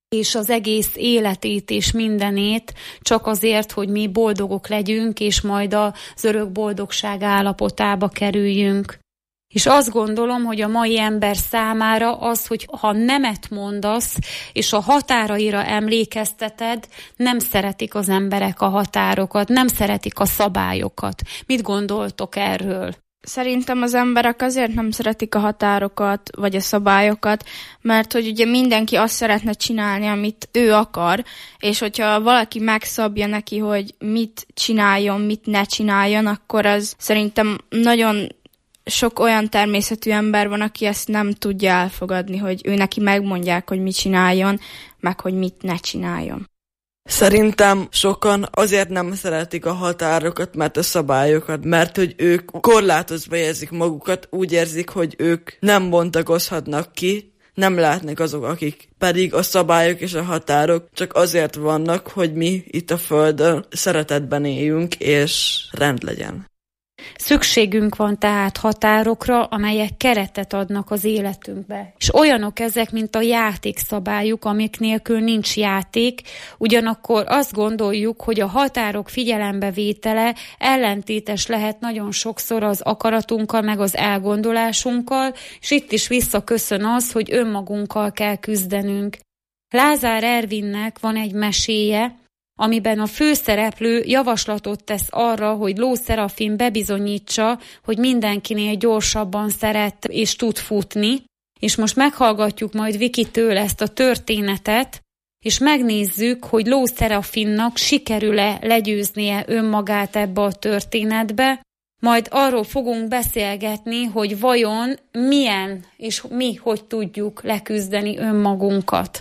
és az egész életét és mindenét csak azért, hogy mi boldogok legyünk, és majd az örök boldogság állapotába kerüljünk. És azt gondolom, hogy a mai ember számára az, hogy ha nemet mondasz, és a határaira emlékezteted, nem szeretik az emberek a határokat, nem szeretik a szabályokat. Mit gondoltok erről? Szerintem az emberek azért nem szeretik a határokat, vagy a szabályokat, mert hogy ugye mindenki azt szeretne csinálni, amit ő akar, és hogyha valaki megszabja neki, hogy mit csináljon, mit ne csináljon, akkor az szerintem nagyon sok olyan természetű ember van, aki ezt nem tudja elfogadni, hogy ő neki megmondják, hogy mit csináljon, meg hogy mit ne csináljon. Szerintem sokan azért nem szeretik a határokat, mert a szabályokat, mert hogy ők korlátozva érzik magukat, úgy érzik, hogy ők nem bontakozhatnak ki, nem lehetnek azok, akik pedig a szabályok és a határok csak azért vannak, hogy mi itt a Földön szeretetben éljünk, és rend legyen. Szükségünk van tehát határokra, amelyek keretet adnak az életünkbe. És olyanok ezek, mint a játékszabályok, amik nélkül nincs játék, ugyanakkor azt gondoljuk, hogy a határok figyelembevétele ellentétes lehet nagyon sokszor az akaratunkkal, meg az elgondolásunkkal, és itt is visszaköszön az, hogy önmagunkkal kell küzdenünk. Lázár Ervinnek van egy meséje, amiben a főszereplő javaslatot tesz arra, hogy Ló Szerafin bebizonyítsa, hogy mindenkinél gyorsabban szeret és tud futni, és most meghallgatjuk majd Vikitől ezt a történetet, és megnézzük, hogy Ló Szerafinnak sikerül-e legyőznie önmagát ebbe a történetbe, majd arról fogunk beszélgetni, hogy vajon milyen és mi hogy tudjuk leküzdeni önmagunkat.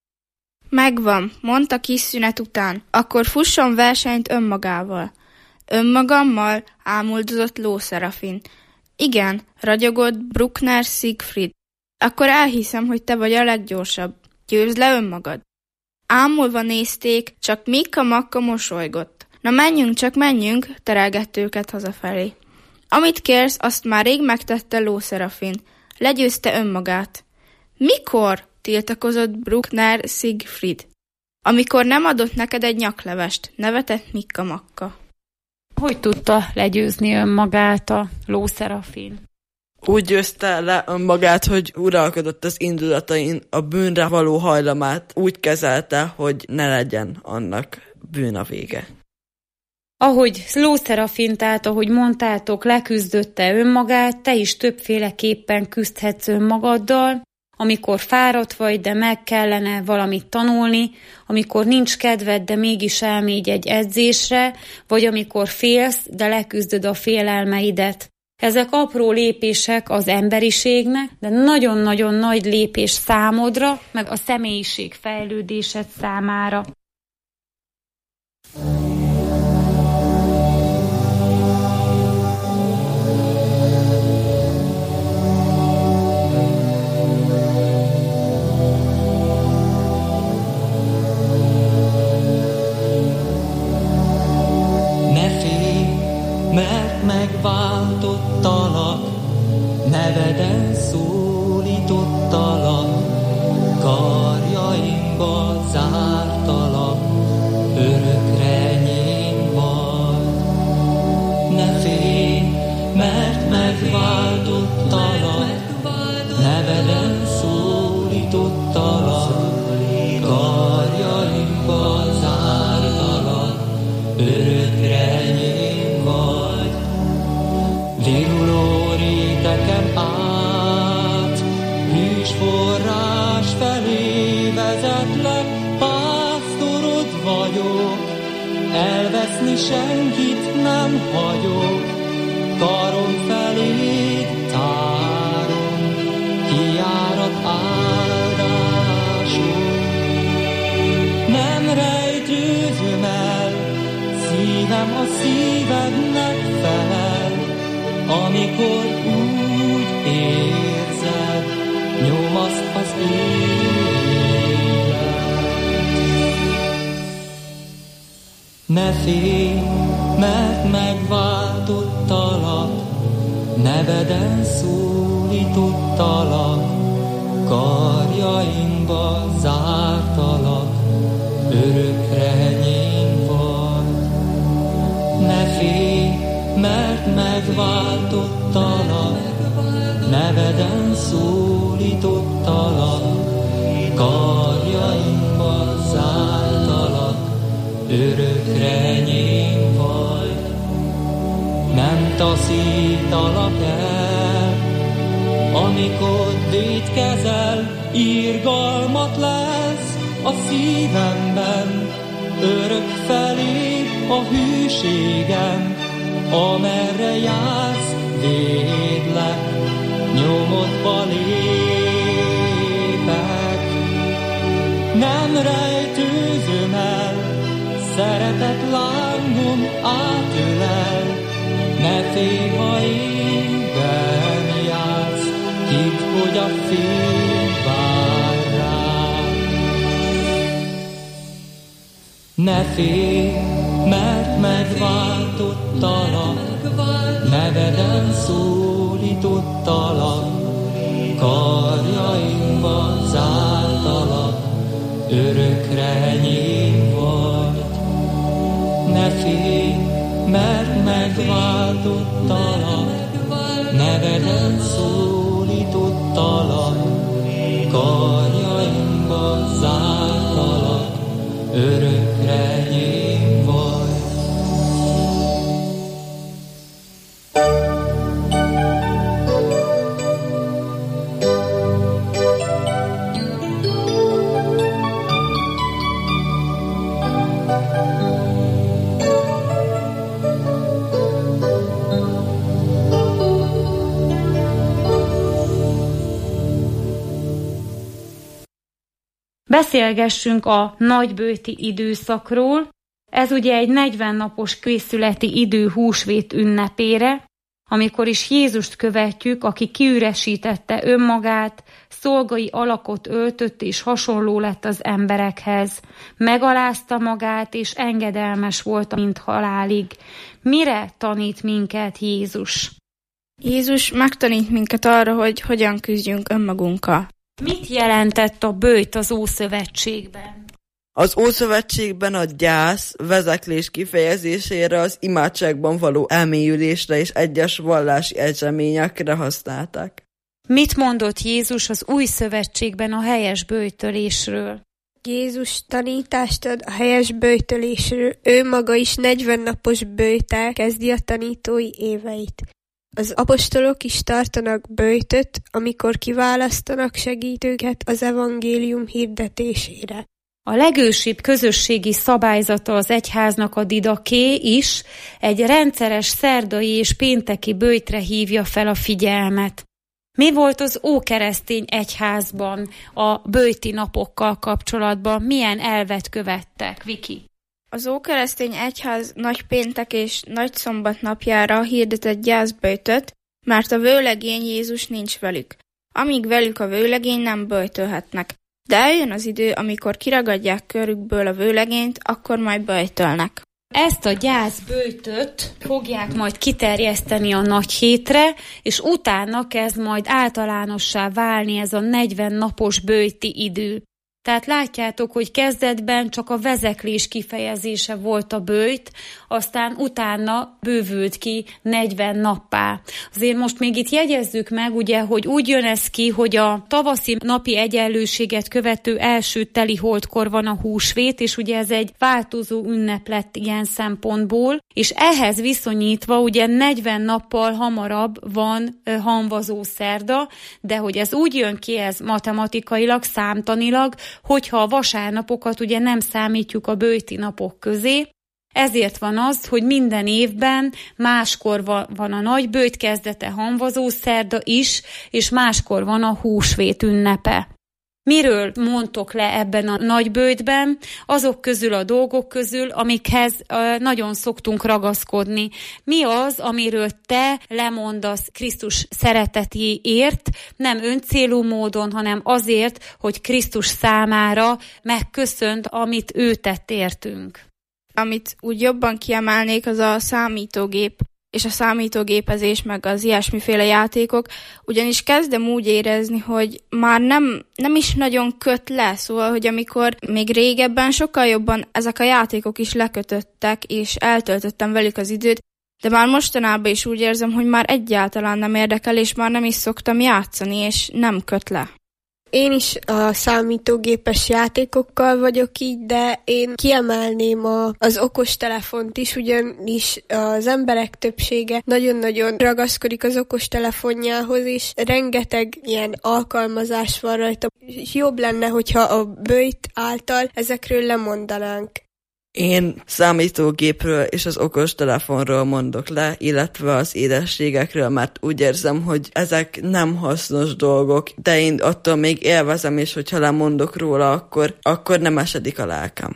Megvan, mondta kis szünet után, akkor fusson versenyt önmagával. Önmagammal? Ámuldozott Ló Szerafin. Igen, ragyogott Bruckner Siegfried. Akkor elhiszem, hogy te vagy a leggyorsabb. Győzd le önmagad. Ámulva nézték, csak Mikka-Makka mosolygott. Na menjünk, csak menjünk, terelgett őket hazafelé. Amit kérsz, azt már rég megtette Ló Szerafin. Legyőzte önmagát. Mikor? Tiltakozott Bruckner Siegfried. Amikor nem adott neked egy nyaklevest, nevetett Mikka-Makka. Hogy tudta legyőzni önmagát a Ló Szerafin? Úgy győzte le önmagát, hogy uralkodott az indulatain, a bűnre való hajlamát úgy kezelte, hogy ne legyen annak bűn a vége. Ahogy Ló Szerafin, tehát ahogy mondtátok, leküzdötte önmagát, te is többféleképpen küzdhetsz önmagaddal, amikor fáradt vagy, de meg kellene valamit tanulni, amikor nincs kedved, de mégis elmégy egy edzésre, vagy amikor félsz, de leküzdöd a félelmeidet. Ezek apró lépések az emberiségnek, de nagyon-nagyon nagy lépés számodra, meg a személyiség fejlődésed számára. Mert megváltottalak, neveden szólítottalak, karjaimba zártalak, örökre enyém vagy. Ne félj, mert megváltottalak, neveden szólítottalak, karjaimba zártalak, örökre enyém vagy. Viruló réteken át, hűs forrás felé vezetlek, pásztorod vagyok, elveszni senkit nem hagyok, karom felé tárom, kiárat áldásom. Nem rejtőzöm el, szívem a szívednek felel, amikor úgy érzed, nyomaszt az élet. Ne félj, mert megváltottalak, neveden szólítottalak, karjainkba zártalak, örökre enyém vagy. Ne félj, mert megváltottalak, neveden szólítottalak, karjainkba zártalak, örökre enyém vagy. Nem taszítalak el, amikor vétkezel, irgalmat lesz a szívemben, örök felé a hűségem, amerre jársz, védlek, nyomodba lépek. Nem rejtőzöm el, szeretet lángom átölel, ne félj, ha égen jársz, hidd, hogy a fény vár rád. Ne félj, mert megváltottalak, neveden szólítottalak, karjaimba zártalak, örökre enyém vagy. Ne félj, mert megváltottalak, neveden szólítottalak, karjaimba zártalak, örökre enyém vagy. Beszélgessünk a nagybőti időszakról. Ez ugye egy 40 napos készületi idő húsvét ünnepére, amikor is Jézust követjük, aki kiüresítette önmagát, szolgai alakot öltött és hasonló lett az emberekhez. Megalázta magát és engedelmes volt, mint halálig. Mire tanít minket Jézus? Jézus megtanít minket arra, hogy hogyan küzdjünk önmagunkkal. Mit jelentett a böjt az Ószövetségben? Az Ószövetségben a gyász, vezeklés kifejezésére, az imádságban való elmélyülésre és egyes vallási eseményekre használták. Mit mondott Jézus az Új Szövetségben a helyes böjtölésről? Jézus tanítást ad a helyes böjtölésről. Ő maga is 40 napos böjttel kezdi a tanítói éveit. Az apostolok is tartanak böjtöt, amikor kiválasztanak segítőket az evangélium hirdetésére. A legősibb közösségi szabályzata az egyháznak, a didaké is egy rendszeres szerdai és pénteki böjtre hívja fel a figyelmet. Mi volt az ókeresztény egyházban a böjti napokkal kapcsolatban? Milyen elvet követtek, Viki? Az ókeresztény egyház nagypéntek és nagyszombat napjára hirdetett gyászböjtöt, mert a vőlegény Jézus nincs velük. Amíg velük a vőlegény, nem böjtölhetnek. De eljön az idő, amikor kiragadják körükből a vőlegényt, akkor majd böjtölnek. Ezt a gyászböjtöt fogják majd kiterjeszteni a nagy hétre, és utána kezd majd általánossá válni ez a 40 napos böjti idő. Tehát látjátok, hogy kezdetben csak a vezeklés kifejezése volt a böjt, aztán utána bővült ki 40 nappá. Azért most még itt jegyezzük meg, ugye, hogy úgy jön ez ki, hogy a tavaszi napi egyenlőséget követő első teliholdkor van a húsvét, és ugye ez egy változó ünnep lett ilyen szempontból, és ehhez viszonyítva ugye 40 nappal hamarabb van hamvazó szerda, de hogy ez úgy jön ki, ez matematikailag, számtanilag, hogyha a vasárnapokat ugye nem számítjuk a böjti napok közé, ezért van az, hogy minden évben máskor van a nagyböjt kezdete, hamvazó szerda is, és máskor van a húsvét ünnepe. Miről mondtok le ebben a nagyböjtben? Azok közül a dolgok közül, amikhez nagyon szoktunk ragaszkodni. Mi az, amiről te lemondasz Krisztus szeretetéért, nem öncélú módon, hanem azért, hogy Krisztus számára megköszönt, amit ő tett értünk? Amit úgy jobban kiemelnék, az a számítógép. és a számítógépezés, meg az ilyesmiféle játékok, ugyanis kezdem úgy érezni, hogy már nem is nagyon köt le, szóval, hogy amikor még régebben sokkal jobban ezek a játékok is lekötöttek, és eltöltöttem velük az időt, de már mostanában is úgy érzem, hogy már egyáltalán nem érdekel, és már nem is szoktam játszani, és nem köt le. Én is a számítógépes játékokkal vagyok így, de én kiemelném az okostelefont is, ugyanis az emberek többsége nagyon-nagyon ragaszkodik az okostelefonjához, és rengeteg ilyen alkalmazás van rajta. Jobb lenne, hogyha a böjt által ezekről lemondanánk. Én számítógépről és az okostelefonról mondok le, illetve az édességekről, mert úgy érzem, hogy ezek nem hasznos dolgok, de én attól még élvezem, és hogyha lemondok róla, akkor nem esedik a lelkem.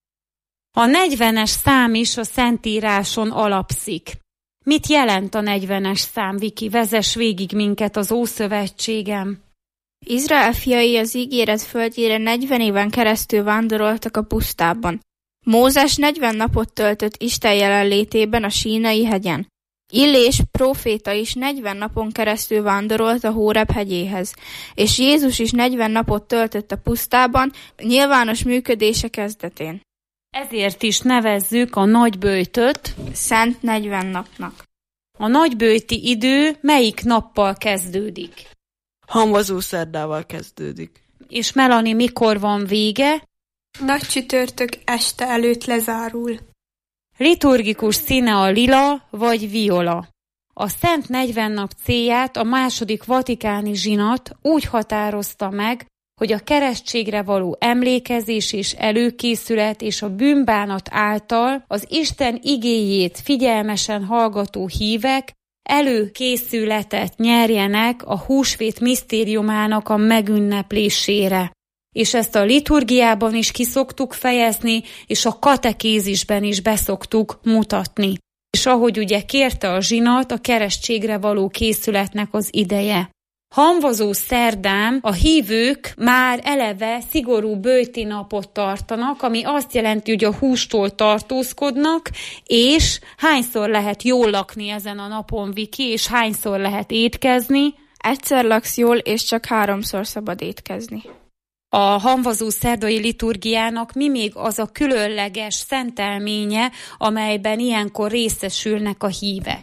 A 40-es szám is a Szentíráson alapszik. Mit jelent a 40-es szám, Viki? Vezess végig minket az Ószövetségem. Izrael fiai az ígéret földjére 40 éven keresztül vándoroltak a pusztában. Mózes 40 napot töltött Isten jelenlétében a Sínai hegyen. Illés próféta is 40 napon keresztül vándorolt a Hóreb hegyéhez, és Jézus is 40 napot töltött a pusztában, nyilvános működése kezdetén. Ezért is nevezzük a nagyböjtöt Szent 40 napnak. A nagyböjti idő melyik nappal kezdődik? Hamvazó szerdával kezdődik. És Melanie, mikor van vége? Nagy csütörtök este előtt lezárul. Liturgikus színe a lila vagy viola. A Szent 40 nap célját a második vatikáni zsinat úgy határozta meg, hogy a keresztségre való emlékezés és előkészület és a bűnbánat által az Isten igéjét figyelmesen hallgató hívek előkészületet nyerjenek a húsvét misztériumának a megünneplésére. És ezt a liturgiában is kiszoktuk fejezni, és a katekézisben is beszoktuk mutatni. És ahogy ugye kérte a zsinat, a keresztségre való készületnek az ideje. Hamvazó szerdán a hívők már eleve szigorú böjti napot tartanak, ami azt jelenti, hogy a hústól tartózkodnak, és hányszor lehet jól lakni ezen a napon, Viki, és hányszor lehet étkezni? Egyszer laksz jól, és csak 3-szor szabad étkezni. A hamvazó szerdai liturgiának mi még az a különleges szentelménye, amelyben ilyenkor részesülnek a hívek?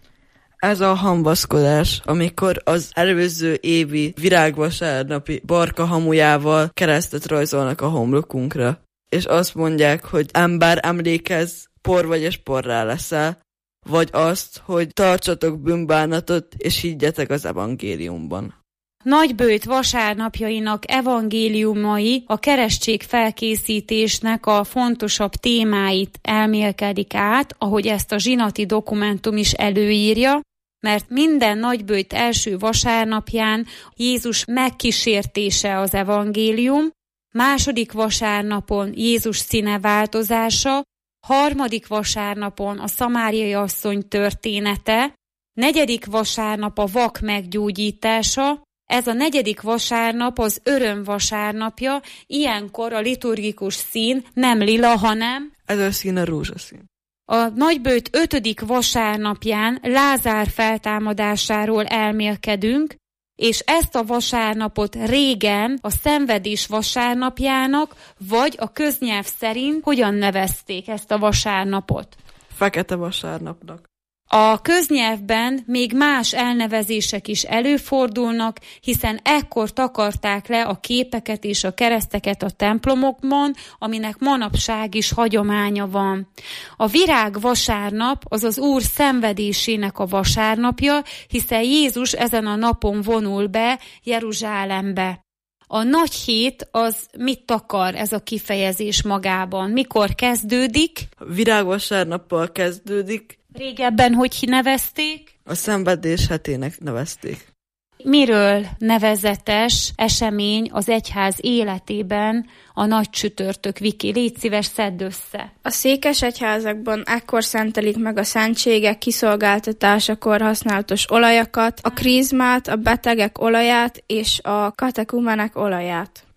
Ez a hamvaszkodás, amikor az előző évi virágvasárnapi barka hamujával keresztet rajzolnak a homlokunkra. És azt mondják, hogy ember emlékezz, por vagy és porrá leszel, vagy azt, hogy tartsatok bűnbánatot és higgyetek az evangéliumban. Nagyböjt vasárnapjainak evangéliumai a keresztség felkészítésnek a fontosabb témáit elmélkedik át, ahogy ezt a zsinati dokumentum is előírja, mert minden nagyböjt első vasárnapján Jézus megkísértése az evangélium, második vasárnapon Jézus színe változása, harmadik vasárnapon a szamáriai asszony története, negyedik vasárnap a vak meggyógyítása. Ez a negyedik vasárnap az öröm vasárnapja, ilyenkor a liturgikus szín nem lila, hanem... Ez a szín a rózsaszín. A nagyböjt 5. vasárnapján Lázár feltámadásáról elmélkedünk, és ezt a vasárnapot régen a szenvedés vasárnapjának, vagy a köznyelv szerint hogyan nevezték ezt a vasárnapot? Fekete vasárnapnak. A köznyelvben még más elnevezések is előfordulnak, hiszen ekkor takarták le a képeket és a kereszteket a templomokban, aminek manapság is hagyománya van. A virág vasárnap az az Úr szenvedésének a vasárnapja, hiszen Jézus ezen a napon vonul be Jeruzsálembe. A nagy hét az mit takar ez a kifejezés magában? Mikor kezdődik? Virágvasárnappal kezdődik. Régebben hogy nevezték? A szenvedés hetének nevezték. Miről nevezetes esemény az egyház életében a nagy csütörtök, Viki? Légy szíves, szedd össze. A székes egyházakban ekkor szentelik meg a szentségek kiszolgáltatásakor használatos olajakat, a krízmát, a betegek olaját és a katekumenek olaját.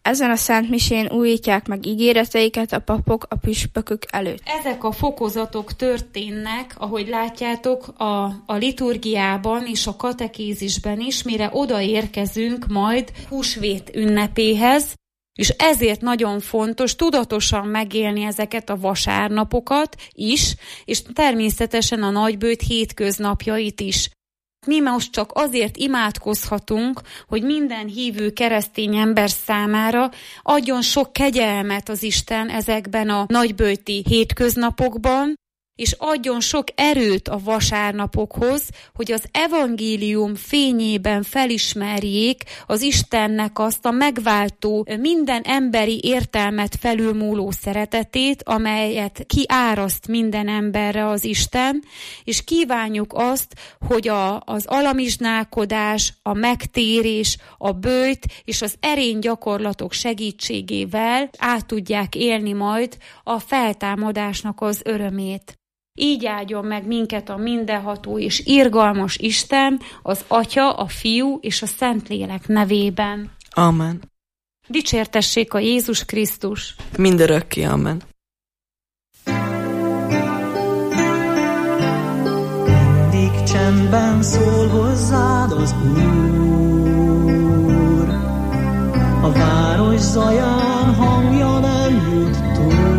Ezen a szentmisén újítják meg ígéreteiket a papok a püspökök előtt. Ezek a fokozatok történnek, ahogy látjátok, a liturgiában és a katekézisben is, mire odaérkezünk majd húsvét ünnepéhez, és ezért nagyon fontos tudatosan megélni ezeket a vasárnapokat is, és természetesen a nagybőjt hétköznapjait is. Mi most csak azért imádkozhatunk, hogy minden hívő keresztény ember számára adjon sok kegyelmet az Isten ezekben a nagybőjti hétköznapokban, és adjon sok erőt a vasárnapokhoz, hogy az evangélium fényében felismerjék az Istennek azt a megváltó, minden emberi értelmet felülmúló szeretetét, amelyet kiáraszt minden emberre az Isten, és kívánjuk azt, hogy az alamizsnálkodás, a megtérés, a böjt és az erény gyakorlatok segítségével át tudják élni majd a feltámadásnak az örömét. Így áldjon meg minket a mindenható és irgalmas Isten, az Atya, a Fiú és a Szentlélek nevében. Amen. Dicsértessék a Jézus Krisztus. Mindörökké, amen. Mindig csendben szól hozzád az Úr, a város zaján hangja nem jut túl.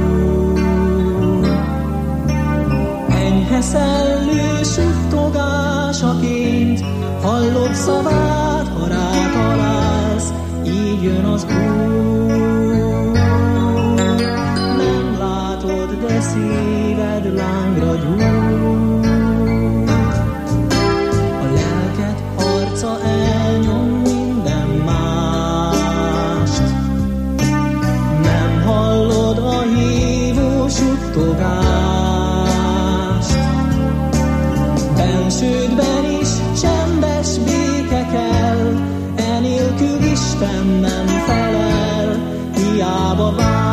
Enyhe szellő suttogásaként hallod szavát, ha rátalálsz, így jön az Úr. Nem látod, de szíved lángra gyújt. A lelked harca elnyom minden mást. Nem hallod a hívó suttogást. Bensődben is csendes béke kell, enélkül Isten nem felel, hiába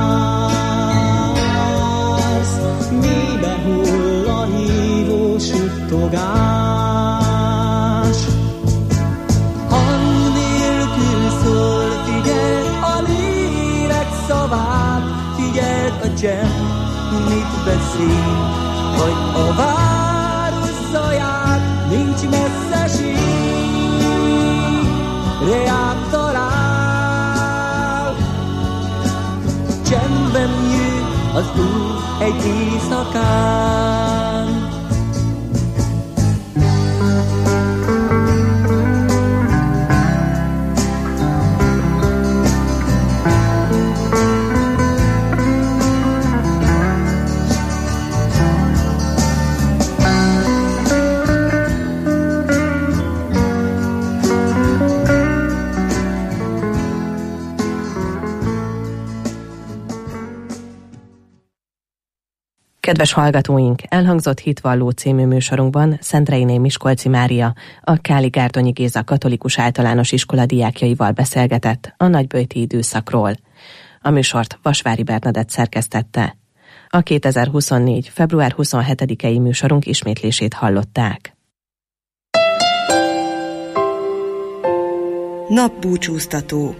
vársz, mélybe hull a hívó suttogás. Hang nélkül szól, figyeld a lélek szavát, figyeld a csend, mit beszél, vagy a város zaját, nincs messzeség, reát talál. Csendben jön az Úr egy éjszakán. Kedves hallgatóink, elhangzott Hitvalló című műsorunkban Szentreiné Miskolci Mária, a Káli-Gárdonyi Géza Katolikus Általános Iskola diákjaival beszélgetett a nagyböjti időszakról. A műsort Vasvári Bernadett szerkesztette. A 2024. február 27-i műsorunk ismétlését hallották. Napbúcsúztató.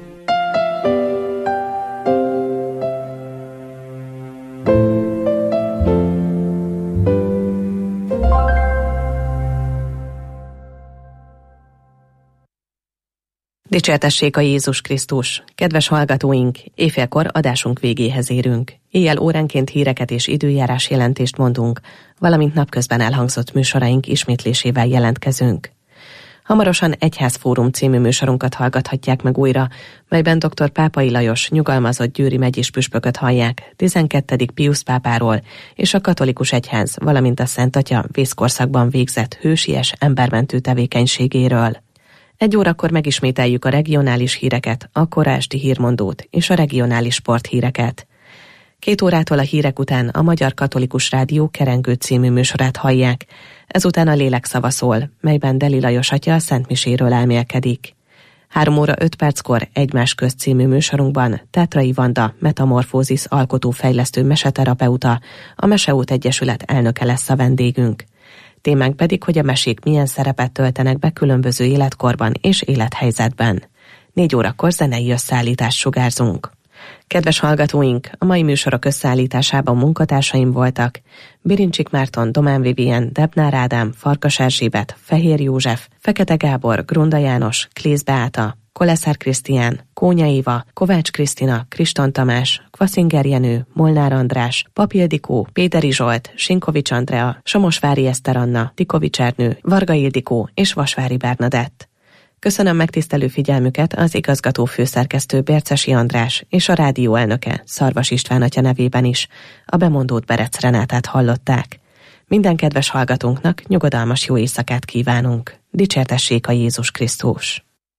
Dicsértessék a Jézus Krisztus! Kedves hallgatóink, éjfélkor adásunk végéhez érünk. Éjjel óránként híreket és időjárás jelentést mondunk, valamint napközben elhangzott műsoraink ismétlésével jelentkezünk. Hamarosan Egyházfórum című műsorunkat hallgathatják meg újra, melyben dr. Pápai Lajos nyugalmazott győri megyés püspököt hallják 12. Piusz pápáról és a katolikus egyház, valamint a Szent Atya vészkorszakban végzett hősies embermentő tevékenységéről. 1 órakor megismételjük a regionális híreket, a kora esti hírmondót és a regionális sporthíreket. 2 órától a hírek után a Magyar Katolikus Rádió Kerengő című műsorát hallják, ezután a Lélek szava szól, melyben Deli Lajos atya a Szentmiséről elmélkedik. 3 óra 5 perckor Egymás közt című műsorunkban Tátrai Vanda Metamorfózis alkotófejlesztő meseterapeuta, a Meseút Egyesület elnöke lesz a vendégünk. Témánk pedig, hogy a mesék milyen szerepet töltenek be különböző életkorban és élethelyzetben. 4 órakor zenei összeállítást sugárzunk. Kedves hallgatóink, a mai műsorok összeállításában munkatársaim voltak: Birincsik Márton, Domán Vivien, Debnár Ádám, Farkas Erzsébet, Fehér József, Fekete Gábor, Grunda János, Klész Beáta, Koleszár Krisztián, Kónya Éva, Kovács Krisztina, Kriston Tamás, Kvaszinger Jenő, Molnár András, Papi Ildikó, Péteri Zsolt, Sinkovics Andrea, Somosvári Eszter Anna, Tikovics Ernő, Varga Ildikó és Vasvári Bernadett. Köszönöm megtisztelő figyelmüket az igazgató főszerkesztő Bércesi András és a rádió elnöke Szarvas István atya nevében is. A bemondót Berec Renátát hallották. Minden kedves hallgatónknak nyugodalmas jó éjszakát kívánunk. Dicsértessék a Jézus Krisztus!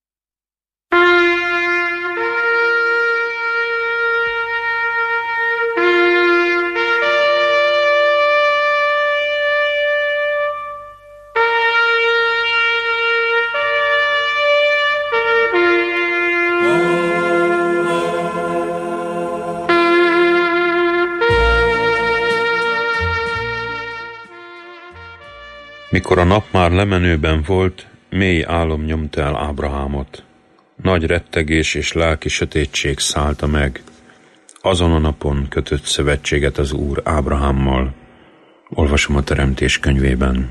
Mikor a nap már lemenőben volt, mély álom nyomta el Ábrahámot. Nagy rettegés és lelki sötétség szállta meg. Azon a napon kötött szövetséget az Úr Ábrahámmal. Olvasom a Teremtés könyvében.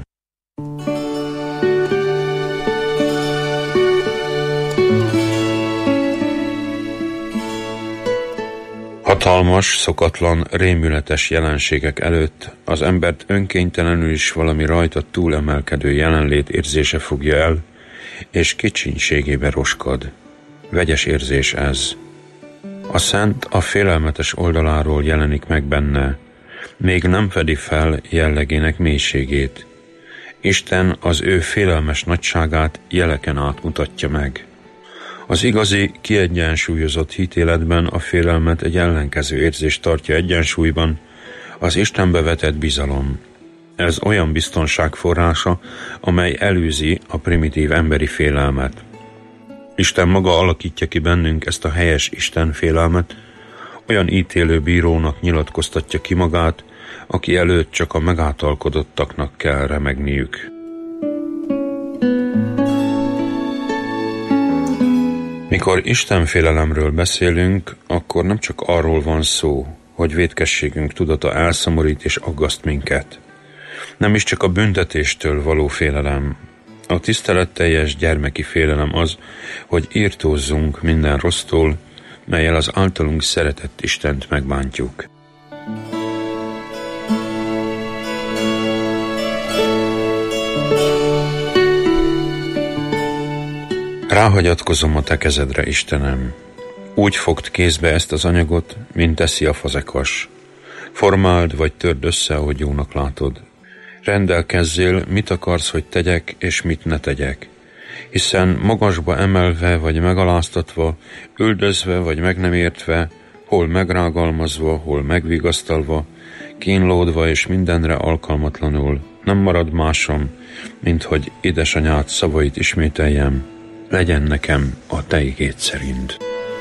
Hatalmas, szokatlan, rémületes jelenségek előtt az embert önkénytelenül is valami rajta túlemelkedő jelenlét érzése fogja el, és kicsinységébe roskad. Vegyes érzés ez. A szent a félelmetes oldaláról jelenik meg benne, még nem fedi fel jellegének mélységét. Isten az ő félelmes nagyságát jeleken át mutatja meg. Az igazi, kiegyensúlyozott hitéletben a félelmet egy ellenkező érzést tartja egyensúlyban, az Istenbe vetett bizalom. Ez olyan biztonság forrása, amely előzi a primitív emberi félelmet. Isten maga alakítja ki bennünk ezt a helyes Isten félelmet, olyan ítélő bírónak nyilatkoztatja ki magát, aki előtt csak a megáltalkodottaknak kell remegniük. Mikor Istenfélelemről beszélünk, akkor nem csak arról van szó, hogy vétkességünk tudata elszomorít és aggaszt minket. Nem is csak a büntetéstől való félelem. A tiszteletteljes gyermeki félelem az, hogy írtózzunk minden rossztól, mellyel az általunk szeretett Istent megbántjuk. Ráhagyatkozom a te kezedre, Istenem. Úgy fogd kézbe ezt az anyagot, mint teszi a fazekas. Formáld vagy törd össze, ahogy jónak látod. Rendelkezzél, mit akarsz, hogy tegyek, és mit ne tegyek. Hiszen magasba emelve vagy megaláztatva, üldözve vagy meg nem értve, hol megrágalmazva, hol megvigasztalva, kínlódva és mindenre alkalmatlanul, nem marad másom, mint hogy édesanyád szavait ismételjem, legyen nekem a te igéd szerint.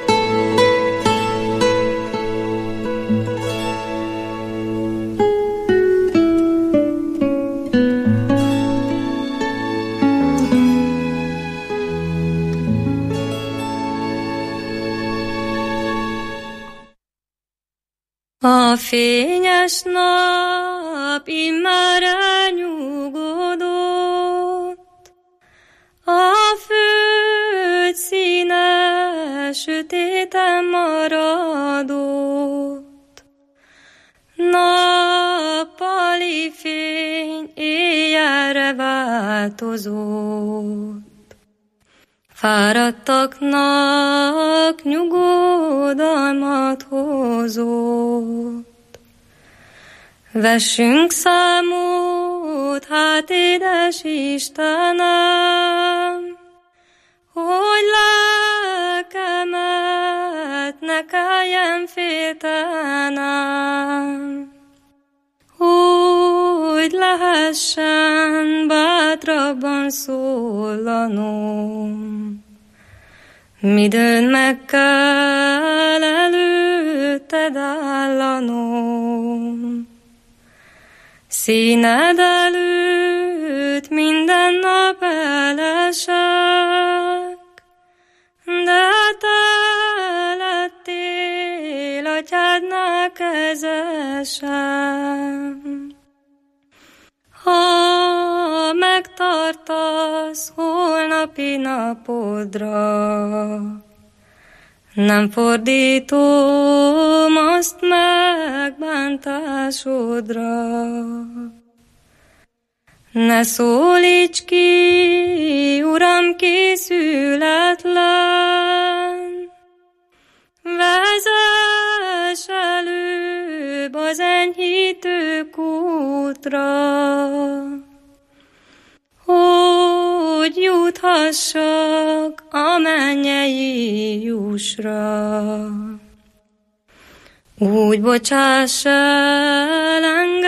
A fényes nap immár elnyugodott, a föld színe sötéten maradott. Nappali fény éjjelre változott, fáradtaknak nyugodalmat hozott. Vessünk számot, hát édes Istenem, hogy lelkemet ne kelljen féltenem, hogy lehessen bátrabban szólanom. Midőn meg kell előtted állanom, színed előtt minden nap elesek, de keresem. Ha megtartasz holnapi napodra, nem fordítom azt megbántásodra. Ne szólíts ki, Uram, készületlen, vezess előbb az enyhítő kútra, hogy juthassak a mennyei jussra. Úgy bocsáss el engem,